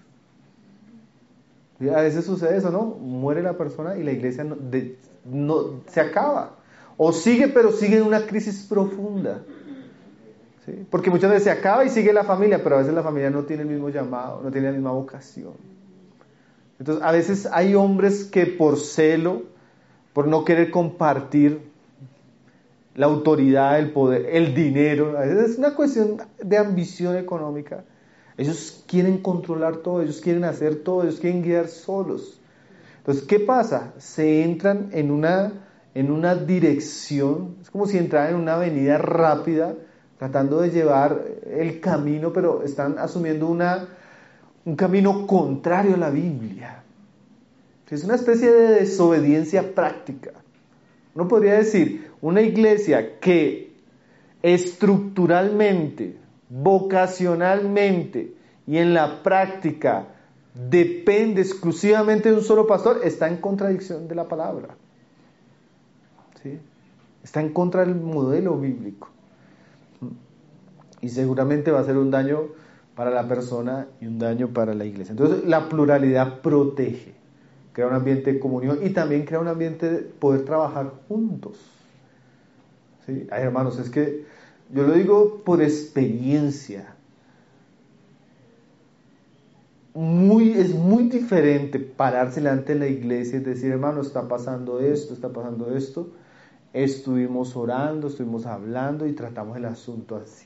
Speaker 1: Y a veces sucede eso, ¿no? Muere la persona y la iglesia no, de, no, se acaba. O sigue, pero sigue en una crisis profunda. ¿Sí? Porque muchas veces se acaba y sigue la familia, pero a veces la familia no tiene el mismo llamado, no tiene la misma vocación. Entonces, a veces hay hombres que por celo, por no querer compartir la autoridad, el poder, el dinero, a veces es una cuestión de ambición económica. Ellos quieren controlar todo, ellos quieren hacer todo, ellos quieren guiar solos. Entonces, ¿qué pasa? Se entran en una, en una dirección, es como si entraran en una avenida rápida, tratando de llevar el camino, pero están asumiendo una, un camino contrario a la Biblia. Es una especie de desobediencia práctica. Uno podría decir, una iglesia que estructuralmente, vocacionalmente y en la práctica depende exclusivamente de un solo pastor, está en contradicción de la palabra. ¿Sí? Está en contra del modelo bíblico. Y seguramente va a ser un daño para la persona y un daño para la iglesia. Entonces, la pluralidad protege, crea un ambiente de comunión y también crea un ambiente de poder trabajar juntos. ¿Sí? Ay, hermanos, es que yo lo digo por experiencia. Muy, es muy diferente pararse delante de la iglesia y decir, hermano, está pasando esto, está pasando esto. Estuvimos orando, estuvimos hablando y tratamos el asunto así.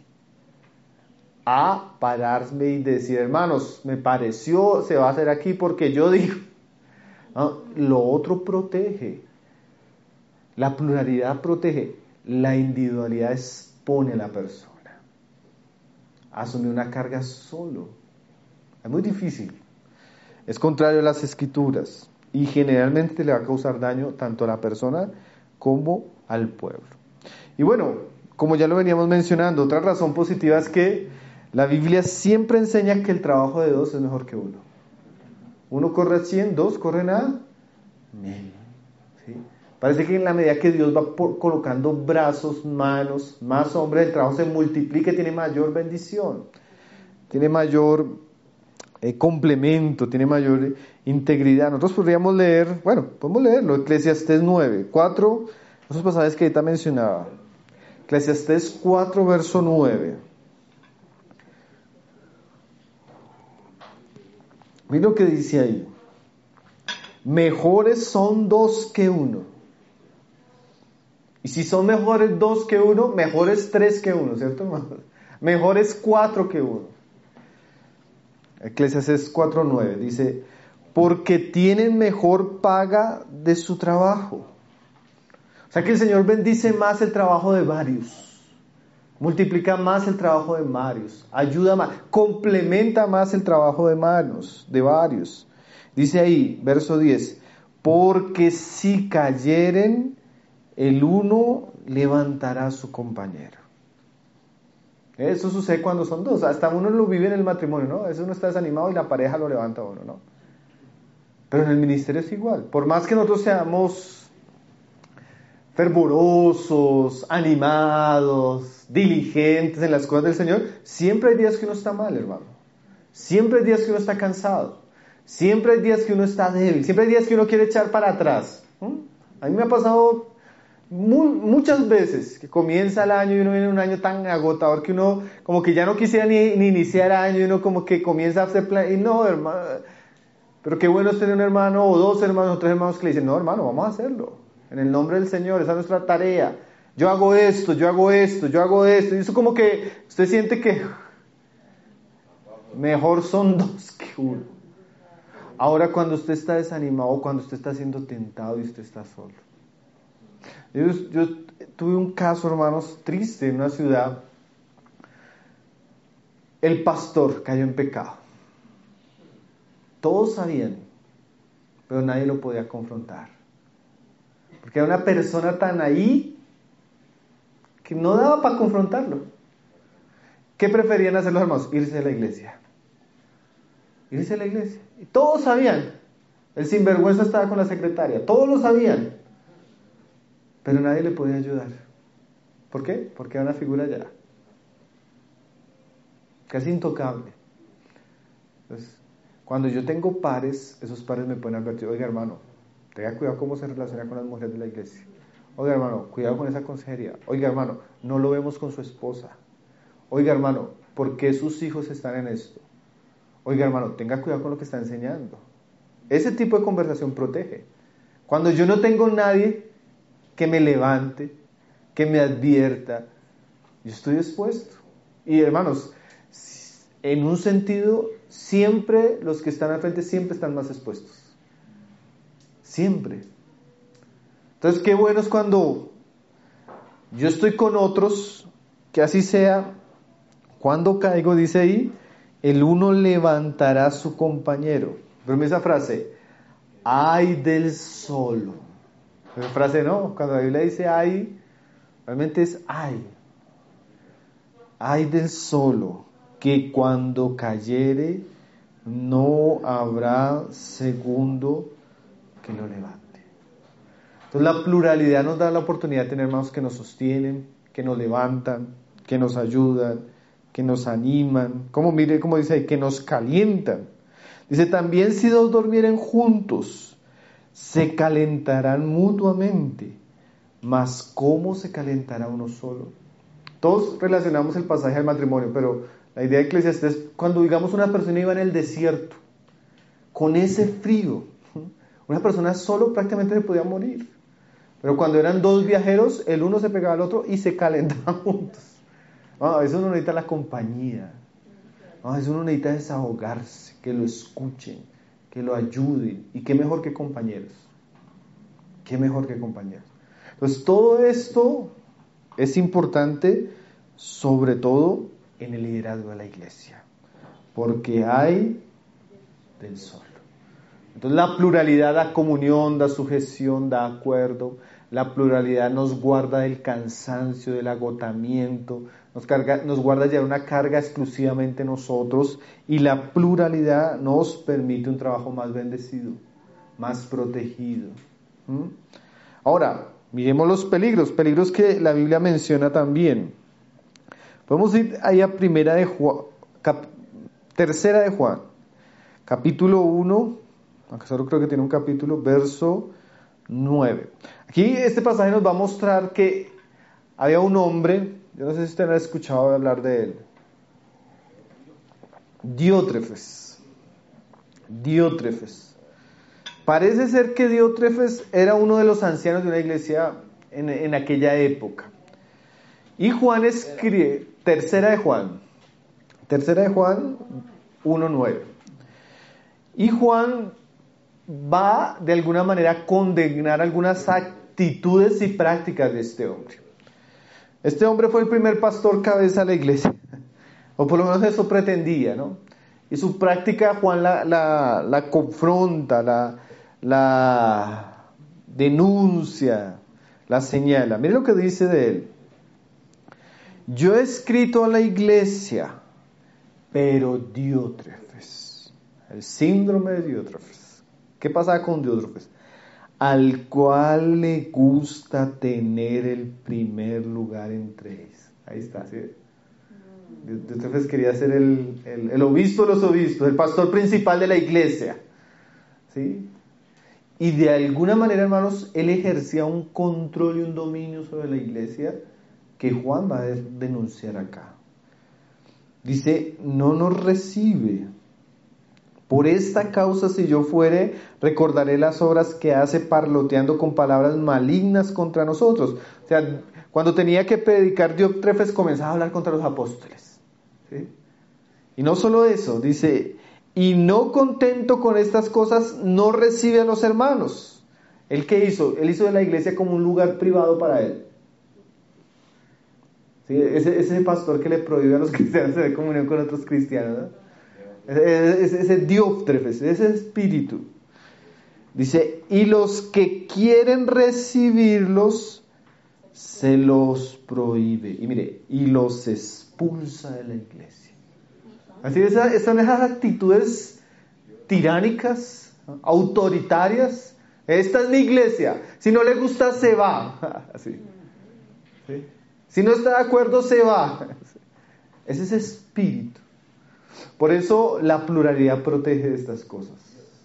Speaker 1: A pararme y decir, hermanos, me pareció, se va a hacer aquí porque yo digo. ¿No? Lo otro protege. La pluralidad protege. La individualidad expone a la persona. Asumir una carga solo. Es muy difícil. Es contrario a las escrituras. Y generalmente le va a causar daño tanto a la persona como al pueblo. Y bueno, como ya lo veníamos mencionando, otra razón positiva es que la Biblia siempre enseña que el trabajo de dos es mejor que uno. Uno corre a cien, dos corren a mil. ¿Sí? Parece que en la medida que Dios va por, colocando brazos, manos, más hombres, el trabajo se multiplica y tiene mayor bendición. Tiene mayor eh, complemento, tiene mayor eh, integridad. Nosotros podríamos leer, bueno, podemos leerlo, Eclesiastés nueve, cuatro, esos pasajes que ahorita mencionaba. Eclesiastés cuatro, verso nueve. Mira lo que dice ahí. Mejores son dos que uno. Y si son mejores dos que uno, mejores tres que uno, ¿cierto, hermano? Mejores cuatro que uno. Eclesiastés cuatro nueve dice, porque tienen mejor paga de su trabajo. O sea que el Señor bendice más el trabajo de varios. Multiplica más el trabajo de varios, ayuda más, complementa más el trabajo de manos, de varios. Dice ahí, verso diez, porque si cayeren, el uno levantará a su compañero. Eso sucede cuando son dos. Hasta uno lo vive en el matrimonio, ¿no? A veces uno está desanimado y la pareja lo levanta a uno, ¿no? Pero en el ministerio es igual. Por más que nosotros seamos fervorosos, animados, diligentes en las cosas del Señor, siempre hay días que uno está mal, hermano. Siempre hay días que uno está cansado. Siempre hay días que uno está débil. Siempre hay días que uno quiere echar para atrás. ¿Mm? A mí me ha pasado muy, muchas veces que comienza el año y uno viene un año tan agotador que uno como que ya no quisiera ni, ni iniciar el año y uno como que comienza a hacer plan. Y no, hermano. Pero qué bueno es tener un hermano o dos hermanos o tres hermanos que le dicen, no, hermano, vamos a hacerlo. En el nombre del Señor, esa es nuestra tarea. Yo hago esto, yo hago esto, yo hago esto. Y eso como que usted siente que mejor son dos que uno. Ahora cuando usted está desanimado, cuando usted está siendo tentado y usted está solo. Yo, yo tuve un caso, hermanos, triste en una ciudad. El pastor cayó en pecado. Todos sabían, pero nadie lo podía confrontar. Porque era una persona tan ahí que no daba para confrontarlo. ¿Qué preferían hacer los hermanos? Irse de la iglesia. Irse de la iglesia. Y todos sabían. El sinvergüenza estaba con la secretaria. Todos lo sabían. Pero nadie le podía ayudar. ¿Por qué? Porque era una figura ya casi intocable. Entonces, cuando yo tengo pares, esos pares me pueden advertir, oiga hermano, tenga cuidado cómo se relaciona con las mujeres de la iglesia. Oiga hermano, cuidado con esa consejería. Oiga hermano, no lo vemos con su esposa. Oiga hermano, ¿por qué sus hijos están en esto? Oiga hermano, tenga cuidado con lo que está enseñando. Ese tipo de conversación protege. Cuando yo no tengo nadie que me levante, que me advierta, yo estoy expuesto. Y hermanos, en un sentido, siempre los que están al frente siempre están más expuestos. Siempre. Entonces, qué bueno es cuando yo estoy con otros, que así sea. Cuando caigo, dice ahí, el uno levantará a su compañero. Pero esa frase, ay del solo. Esa frase no, cuando la Biblia dice ay, realmente es ay. Ay del solo, que cuando cayere no habrá segundo que lo levante. Entonces la pluralidad nos da la oportunidad de tener hermanos que nos sostienen, que nos levantan, que nos ayudan, que nos animan. Como mire, como dice ahí, que nos calientan. Dice, también si dos durmieren juntos, se calentarán mutuamente. Mas ¿cómo se calentará uno solo? Todos relacionamos el pasaje al matrimonio, pero la idea de Eclesiastés es cuando, digamos, una persona iba en el desierto, con ese frío, una persona solo prácticamente se podía morir. Pero cuando eran dos viajeros, el uno se pegaba al otro y se calentaban juntos. No, a veces uno necesita la compañía. No, a veces uno necesita desahogarse, que lo escuchen, que lo ayuden. Y qué mejor que compañeros. Qué mejor que compañeros. Entonces todo esto es importante, sobre todo en el liderazgo de la iglesia, porque hay del solo. Entonces la pluralidad da comunión, da sujeción, da acuerdo. La pluralidad nos guarda del cansancio, del agotamiento, nos, carga, nos guarda llevar una carga exclusivamente nosotros, y la pluralidad nos permite un trabajo más bendecido, más protegido. ¿Mm? Ahora, miremos los peligros, peligros que la Biblia menciona también. Podemos ir ahí a primera de Juan, cap, tercera de Juan, capítulo uno, aunque solo creo que tiene un capítulo, verso nueve. Aquí este pasaje nos va a mostrar que había un hombre, yo no sé si usted ha escuchado hablar de él, Diótrefes. Diótrefes. Parece ser que Diótrefes era uno de los ancianos de una iglesia en, en aquella época. Y Juan escribe, tercera de Juan, tercera de Juan uno nueve. Y Juan va de alguna manera a condenar algunas actitudes y prácticas de este hombre. Este hombre fue el primer pastor cabeza de la iglesia, o por lo menos eso pretendía, ¿no? Y su práctica Juan la, la, la confronta, la, la denuncia, la señala. Mire lo que dice de él. Yo he escrito a la iglesia, pero Diótrefes, el síndrome de Diótrefes. ¿Qué pasa con Diótrefes? Al cual le gusta tener el primer lugar entre ellos. Ahí está, ¿sí? Diótrefes quería ser el, el, el obispo de los obispos, el pastor principal de la iglesia, ¿sí? Y de alguna manera, hermanos, él ejercía un control y un dominio sobre la iglesia que Juan va a denunciar acá. Dice, no nos recibe. Por esta causa, si yo fuere, recordaré las obras que hace parloteando con palabras malignas contra nosotros. O sea, cuando tenía que predicar, Diótrefes comenzaba a hablar contra los apóstoles, ¿sí? Y no solo eso, dice, y no contento con estas cosas, no recibe a los hermanos. ¿Él qué hizo? Él hizo de la iglesia como un lugar privado para él. ¿Sí? Ese, ese pastor que le prohíbe a los cristianos tener comunión con otros cristianos, ¿no? Ese, ese, ese Diótrefes, ese espíritu. Dice, y los que quieren recibirlos, se los prohíbe. Y mire, y los expulsa de la iglesia. Así esas, son esas actitudes tiránicas, autoritarias. Esta es mi iglesia. Si no le gusta, se va. Así. ¿Sí? Si no está de acuerdo, se va. Ese es espíritu. Por eso la pluralidad protege de estas cosas.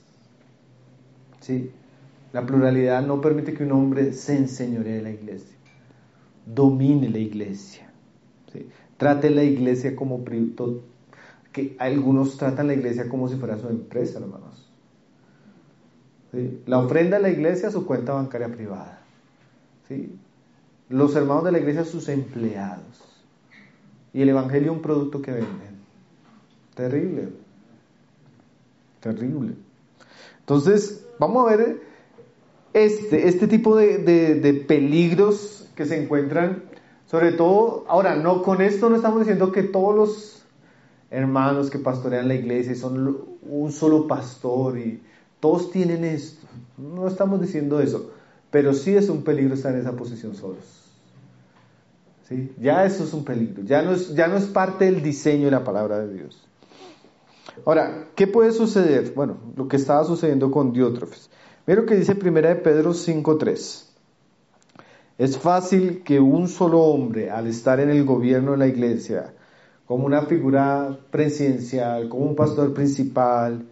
Speaker 1: ¿Sí? La pluralidad no permite que un hombre se enseñoree de la iglesia, domine la iglesia, ¿sí? Trate la iglesia como que algunos tratan la iglesia como si fuera su empresa, hermanos. ¿Sí? La ofrenda de la iglesia a su cuenta bancaria privada, ¿sí? Los hermanos de la iglesia sus empleados y el evangelio un producto que venden. Terrible, terrible. Entonces, vamos a ver este, este tipo de, de, de peligros que se encuentran, sobre todo, ahora, no, con esto no estamos diciendo que todos los hermanos que pastorean la iglesia son un solo pastor y todos tienen esto, no estamos diciendo eso, pero sí es un peligro estar en esa posición solos. ¿Sí? Ya eso es un peligro, ya no es, ya no es parte del diseño de la palabra de Dios. Ahora, ¿qué puede suceder? Bueno, lo que estaba sucediendo con Diótrefes. Mira lo que dice primera de Pedro cinco tres. Es fácil que un solo hombre, al estar en el gobierno de la iglesia, como una figura presidencial, como un pastor principal,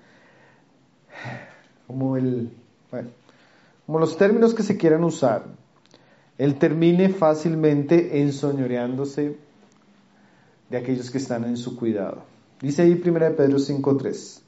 Speaker 1: como el, bueno, como los términos que se quieran usar, él termine fácilmente ensoñoreándose de aquellos que están en su cuidado. Dice ahí primera de Pedro cinco tres.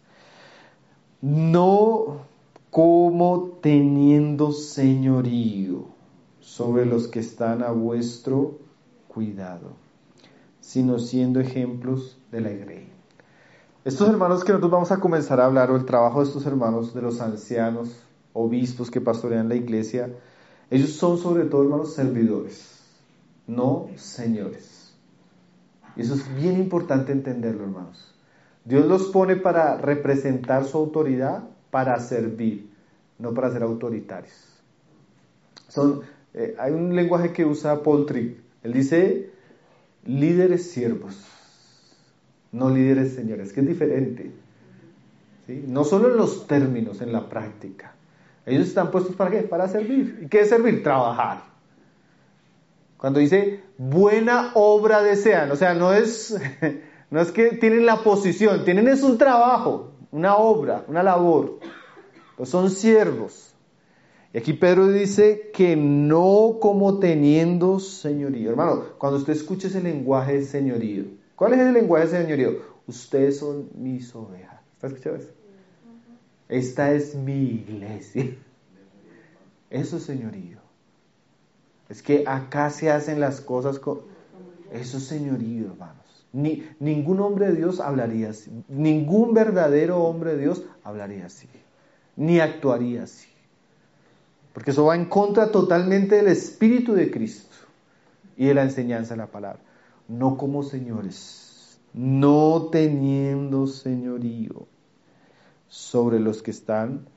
Speaker 1: No como teniendo señorío sobre los que están a vuestro cuidado, sino siendo ejemplos de la grey. Estos hermanos que nosotros vamos a comenzar a hablar, o el trabajo de estos hermanos, de los ancianos, obispos que pastorean la iglesia, ellos son sobre todo, hermanos, servidores, no señores. Y eso es bien importante entenderlo, hermanos. Dios los pone para representar su autoridad, para servir, no para ser autoritarios. Son, eh, hay un lenguaje que usa Paul Tripp. Él dice, líderes siervos, no líderes señores, que es diferente. ¿Sí? No solo en los términos, en la práctica. Ellos están puestos ¿para qué? Para servir. ¿Y qué es servir? Trabajar. Cuando dice, buena obra desean, o sea, no es, no es que tienen la posición, tienen es un trabajo, una obra, una labor. Pues son siervos. Y aquí Pedro dice que no como teniendo señorío. Hermano, cuando usted escuche ese lenguaje de señorío, ¿cuál es el lenguaje de señorío? Ustedes son mis ovejas. ¿Está escuchando eso? Esta es mi iglesia. Eso es señorío. Es que acá se hacen las cosas con... Eso es señorío, hermanos. Ni, ningún hombre de Dios hablaría así. Ningún verdadero hombre de Dios hablaría así. Ni actuaría así. Porque eso va en contra totalmente del Espíritu de Cristo y de la enseñanza de la palabra. No como señores, no teniendo señorío sobre los que están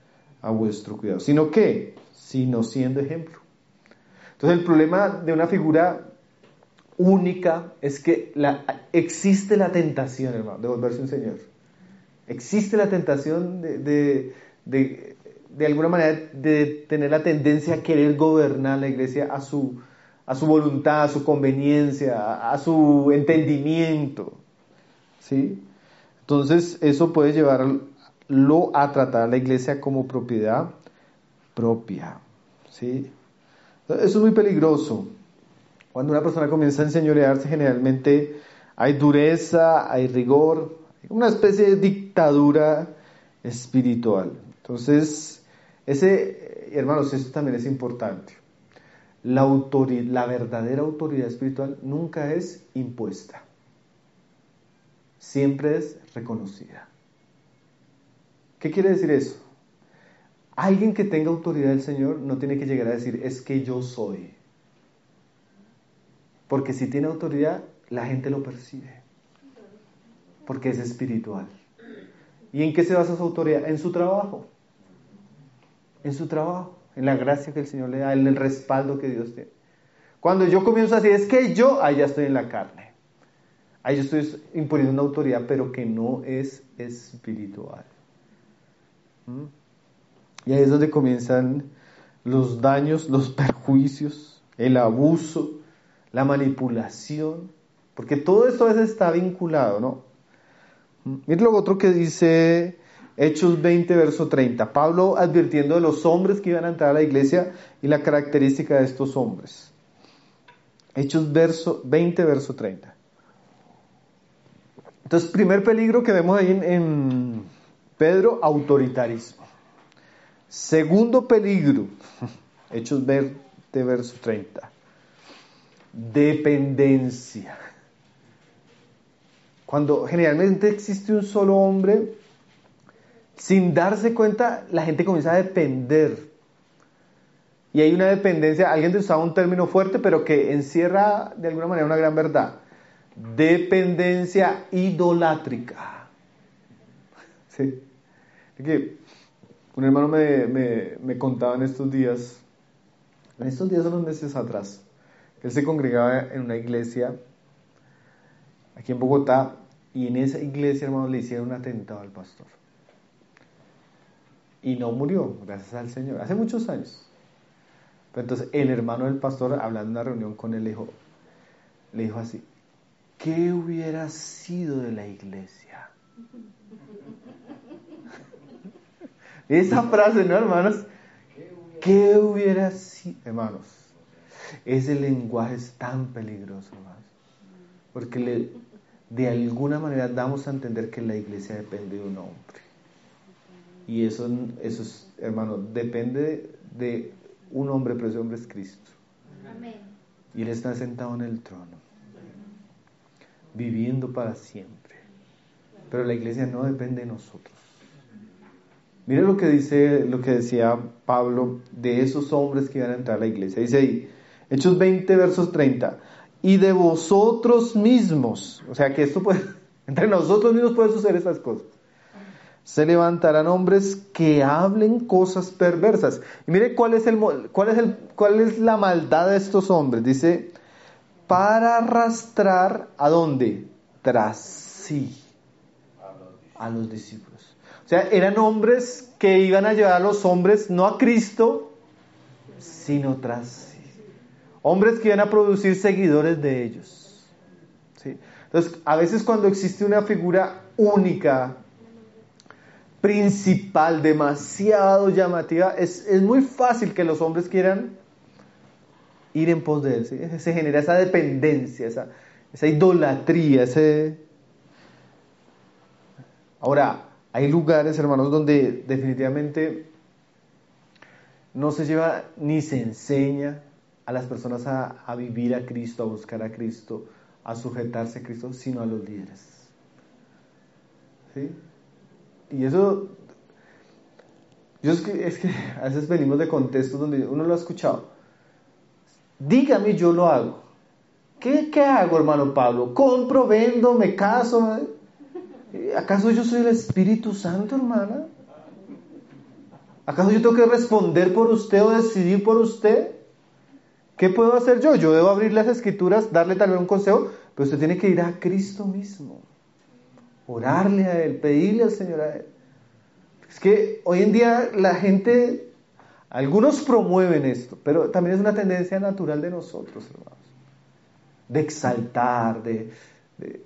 Speaker 1: a vuestro cuidado. ¿Sino qué? Sino siendo ejemplo. Entonces el problema de una figura única es que la, existe la tentación, hermano, de volverse un señor. Existe la tentación de, de, de, de alguna manera de tener la tendencia a querer gobernar la iglesia a su, a su voluntad, a su conveniencia, a, a su entendimiento. ¿Sí? Entonces eso puede llevarlo a tratar a la iglesia como propiedad propia. ¿Sí? Eso es muy peligroso. Cuando una persona comienza a enseñorearse, generalmente hay dureza, hay rigor, hay una especie de dictadura espiritual. Entonces, ese, hermanos, esto también es importante. La autoridad, la verdadera autoridad espiritual nunca es impuesta. Siempre es reconocida. ¿Qué quiere decir eso? Alguien que tenga autoridad del Señor no tiene que llegar a decir, es que yo soy. Porque si tiene autoridad, la gente lo percibe. Porque es espiritual. ¿Y en qué se basa su autoridad? En su trabajo. En su trabajo. En la gracia que el Señor le da, en el respaldo que Dios tiene. Cuando yo comienzo así, es que yo, ahí ya estoy en la carne. Ahí yo estoy imponiendo una autoridad, pero que no es espiritual. ¿Mm? Y ahí es donde comienzan los daños, los perjuicios, el abuso, la manipulación, porque todo esto a veces está vinculado, ¿no? Miren lo otro que dice Hechos veinte, verso treinta. Pablo advirtiendo de los hombres que iban a entrar a la iglesia y la característica de estos hombres. Hechos verso, veinte, verso treinta. Entonces, primer peligro que vemos ahí en, en Pedro, autoritarismo. Segundo peligro, Hechos veinte, verso treinta. Dependencia. Cuando generalmente existe un solo hombre, sin darse cuenta, la gente comienza a depender. Y hay una dependencia, alguien usaba un término fuerte, pero que encierra de alguna manera una gran verdad. Dependencia idolátrica. ¿Sí? Que un hermano me, me, me contaba en estos días, en estos días, unos meses atrás, que él se congregaba en una iglesia aquí en Bogotá, y en esa iglesia, hermano, le hicieron un atentado al pastor. Y no murió, gracias al Señor, hace muchos años. Pero entonces el hermano del pastor, hablando en una reunión con él, le dijo, le dijo así, ¿qué hubiera sido de la iglesia? Esa frase, ¿no, hermanos? ¿Qué hubiera sido? Hermanos, ese lenguaje es tan peligroso, hermanos, porque le, de alguna manera damos a entender que la iglesia depende de un hombre. Y eso, eso es, hermano, depende de un hombre, pero ese hombre es Cristo. Amén. Y Él está sentado en el trono, viviendo para siempre. Pero la iglesia no depende de nosotros. Mire lo que dice, lo que decía Pablo de esos hombres que iban a entrar a la iglesia. Dice ahí, Hechos veinte, versos treinta. Y de vosotros mismos, o sea que esto puede, entre nosotros mismos pueden suceder estas cosas. Se levantarán hombres que hablen cosas perversas. Y mire cuál es el cuál es el cuál es la maldad de estos hombres. Dice, para arrastrar ¿a dónde? Tras sí a los discípulos. O sea, eran hombres que iban a llevar a los hombres no a Cristo, sino tras sí. Hombres que iban a producir seguidores de ellos. ¿Sí? Entonces, a veces cuando existe una figura única, principal, demasiado llamativa, es, es muy fácil que los hombres quieran ir en pos de él. ¿Sí? Se genera esa dependencia, esa, esa idolatría. Ese... Ahora, hay lugares, hermanos, donde definitivamente no se lleva ni se enseña a las personas a, a vivir a Cristo, a buscar a Cristo, a sujetarse a Cristo, sino a los líderes. ¿Sí? Y eso, yo es que, es que a veces venimos de contextos donde uno lo ha escuchado. Dígame, yo lo hago. ¿Qué, qué hago, hermano Pablo? Compro, vendo, me caso. ¿Acaso yo soy el Espíritu Santo, hermana? ¿Acaso yo tengo que responder por usted o decidir por usted? ¿Qué puedo hacer yo? Yo debo abrir las escrituras, darle tal vez un consejo, pero usted tiene que ir a Cristo mismo. Orarle a Él, pedirle al Señor a Él. Es que hoy en día la gente, algunos promueven esto, pero también es una tendencia natural de nosotros, hermanos. De exaltar, de, de,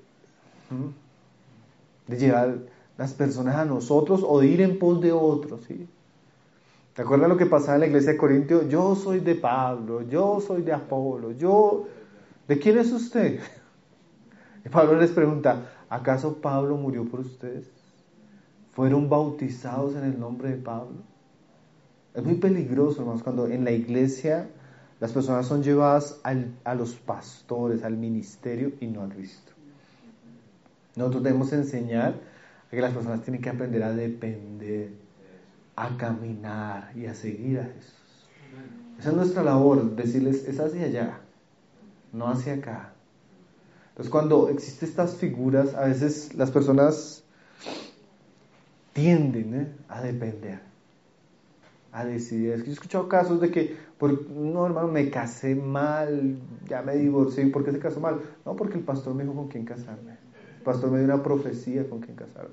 Speaker 1: de llevar las personas a nosotros o de ir en pos de otros, ¿sí? ¿Te acuerdas lo que pasaba en la iglesia de Corintio? Yo soy de Pablo, yo soy de Apolo, yo... ¿De quién es usted? Y Pablo les pregunta, ¿acaso Pablo murió por ustedes? ¿Fueron bautizados en el nombre de Pablo? Es muy peligroso, hermanos, cuando en la iglesia las personas son llevadas al, a los pastores, al ministerio y no a Cristo. Nosotros debemos enseñar a que las personas tienen que aprender a depender, a caminar y a seguir a Jesús. Esa es nuestra labor, decirles, es hacia allá, no hacia acá. Entonces, cuando existen estas figuras, a veces las personas tienden ¿eh? a depender, a decidir. Es que yo he escuchado casos de que, por, no hermano, me casé mal, ya me divorcié. ¿Por qué se casó mal? No, porque el pastor me dijo con quién casarme. El pastor me dio una profecía con quién casarme.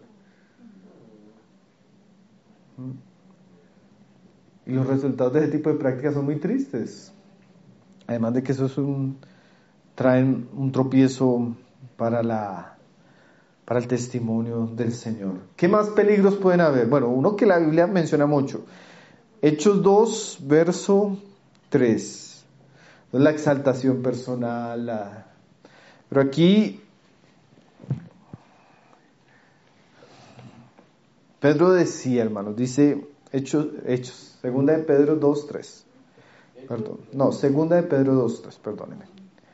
Speaker 1: ¿Mm? Y los resultados de ese tipo de prácticas son muy tristes. Además de que eso es un, traen un tropiezo para, la, para el testimonio del Señor. ¿Qué más peligros pueden haber? Bueno, uno que la Biblia menciona mucho. Hechos dos, verso tres. La exaltación personal. La... Pero aquí Pedro decía, hermanos, dice Hechos, Hechos, segunda de Pedro dos, tres. Perdón, no, segunda de Pedro dos, tres, perdóneme.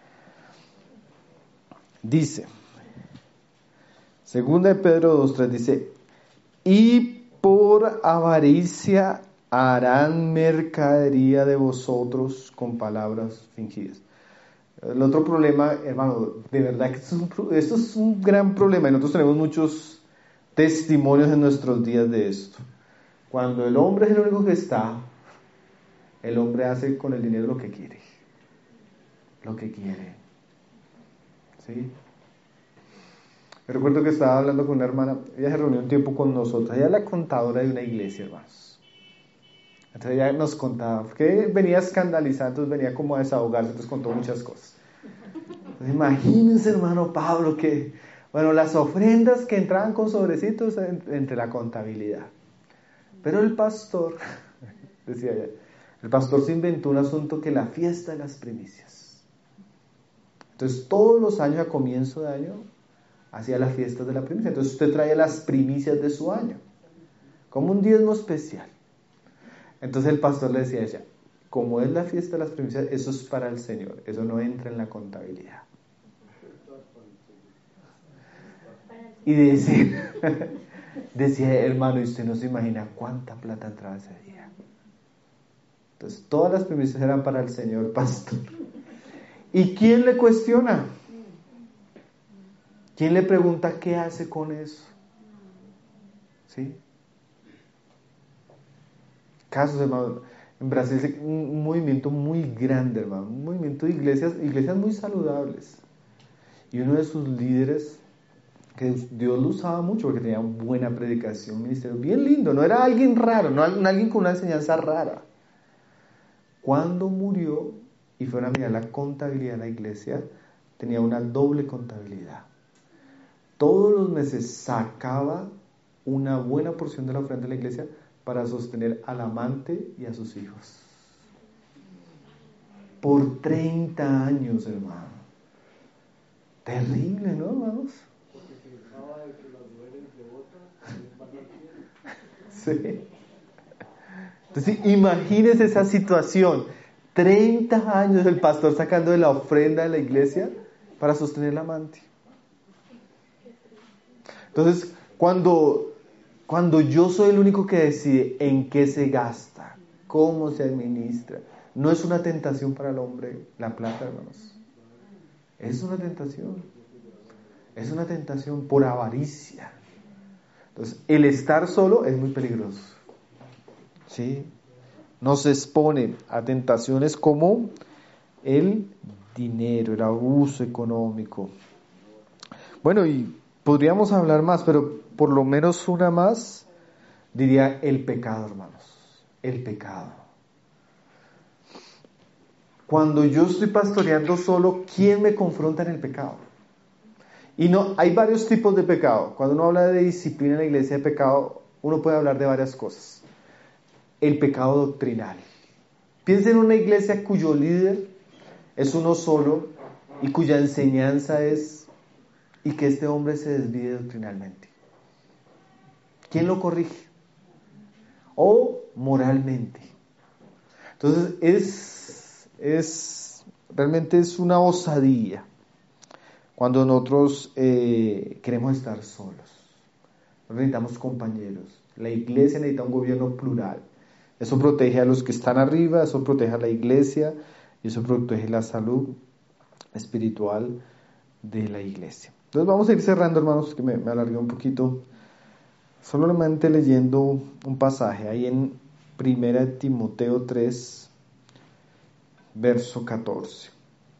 Speaker 1: Dice, segunda de Pedro dos, tres, dice, y por avaricia harán mercadería de vosotros con palabras fingidas. El otro problema, hermano, de verdad que esto es, un, esto es un gran problema y nosotros tenemos muchos testimonios en nuestros días de esto. Cuando el hombre es el único que está, el hombre hace con el dinero lo que quiere. Lo que quiere. ¿Sí? Me recuerdo que estaba hablando con una hermana, ella se reunió un tiempo con nosotros, ella es la contadora de una iglesia, hermanos. Entonces ella nos contaba, que venía escandalizada, entonces venía como a desahogarse, entonces contó muchas cosas. Entonces, imagínense, hermano Pablo, que, bueno, las ofrendas que entraban con sobrecitos entre la contabilidad. Pero el pastor, decía ella, el pastor se inventó un asunto que la fiesta de las primicias. Entonces todos los años a comienzo de año hacía las fiestas de la primicia. Entonces usted traía las primicias de su año, como un diezmo especial. Entonces el pastor le decía a ella, como es la fiesta de las primicias, eso es para el Señor, eso no entra en la contabilidad. Y decía, decía, hermano, y usted no se imagina cuánta plata entraba ese día. Entonces todas las primicias eran para el Señor, pastor. ¿Y quién le cuestiona? ¿Quién le pregunta qué hace con eso? ¿Sí? Casos, hermano. En Brasil es un movimiento muy grande, hermano. Un movimiento de iglesias, iglesias muy saludables. Y uno de sus líderes, que Dios lo usaba mucho porque tenía buena predicación, un ministerio bien lindo. No era alguien raro, no alguien con una enseñanza rara. Cuando murió y fueron a mirar la contabilidad de la iglesia, tenía una doble contabilidad. Todos los meses sacaba una buena porción de la ofrenda de la iglesia para sostener al amante y a sus hijos. Por treinta años, hermano. Terrible, ¿no, hermanos? Sí. Entonces, imagínense esa situación. treinta años el pastor sacando de la ofrenda de la iglesia para sostener al amante. Entonces, cuando, cuando yo soy el único que decide en qué se gasta, cómo se administra, no es una tentación para el hombre la plata, hermanos. Es una tentación. Es una tentación por avaricia. Entonces, el estar solo es muy peligroso. ¿sí? Nos expone a tentaciones como el dinero, el abuso económico. Bueno, y podríamos hablar más, pero por lo menos una más, diría el pecado, hermanos. El pecado. Cuando yo estoy pastoreando solo, ¿quién me confronta en el pecado? Y no, hay varios tipos de pecado. Cuando uno habla de disciplina en la iglesia de pecado, uno puede hablar de varias cosas. El pecado doctrinal. Piensa en una iglesia cuyo líder es uno solo y cuya enseñanza es y que este hombre se desvíe doctrinalmente. ¿Quién lo corrige? O moralmente. Entonces es, es realmente es una osadía cuando nosotros eh, queremos estar solos. Necesitamos compañeros. La iglesia necesita un gobierno plural. Eso protege a los que están arriba, eso protege a la iglesia y eso protege la salud espiritual de la iglesia. Entonces vamos a ir cerrando, hermanos, que me, me alargué un poquito. Solamente leyendo un pasaje ahí en Primera de Timoteo tres, verso catorce.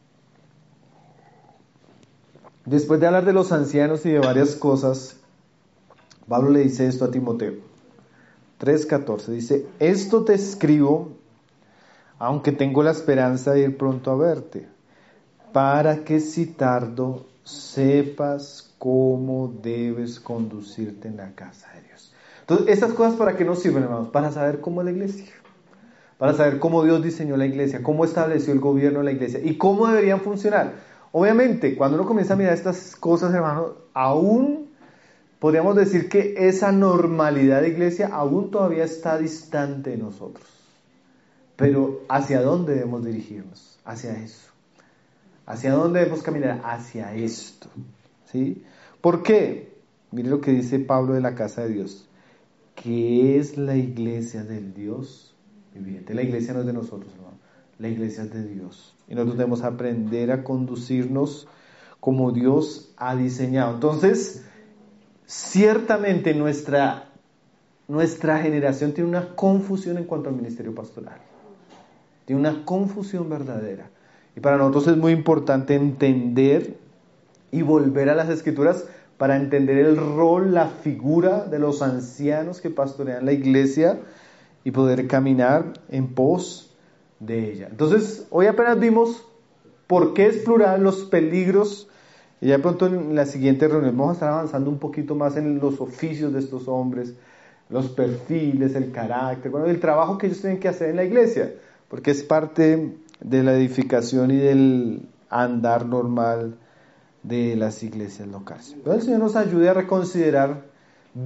Speaker 1: Después de hablar de los ancianos y de varias cosas, Pablo le dice esto a Timoteo. tres catorce dice: esto te escribo, aunque tengo la esperanza de ir pronto a verte, para que si tardo sepas cómo debes conducirte en la casa de Dios. Entonces, ¿estas cosas para qué nos sirven, hermanos? Para saber cómo es la iglesia, para saber cómo Dios diseñó la iglesia, cómo estableció el gobierno de la iglesia y cómo deberían funcionar. Obviamente, cuando uno comienza a mirar estas cosas, hermanos, aún podríamos decir que esa normalidad de iglesia aún todavía está distante de nosotros. Pero ¿hacia dónde debemos dirigirnos? Hacia eso. ¿Hacia dónde debemos caminar? Hacia esto. ¿Sí? ¿Por qué? Mire lo que dice Pablo de la casa de Dios. Que es la iglesia del Dios viviente. La iglesia no es de nosotros, hermano. La iglesia es de Dios. Y nosotros debemos aprender a conducirnos como Dios ha diseñado. Entonces, ciertamente nuestra, nuestra generación tiene una confusión en cuanto al ministerio pastoral. Tiene una confusión verdadera. Y para nosotros es muy importante entender y volver a las Escrituras para entender el rol, la figura de los ancianos que pastorean la iglesia y poder caminar en pos de ella. Entonces, hoy apenas vimos por qué es plural, los peligros, y ya pronto en la siguiente reunión vamos a estar avanzando un poquito más en los oficios de estos hombres, los perfiles, el carácter, bueno, el trabajo que ellos tienen que hacer en la iglesia, porque es parte de la edificación y del andar normal de las iglesias locales. Entonces el Señor nos ayude a reconsiderar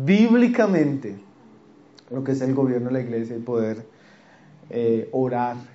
Speaker 1: bíblicamente lo que es el gobierno de la iglesia y poder eh, orar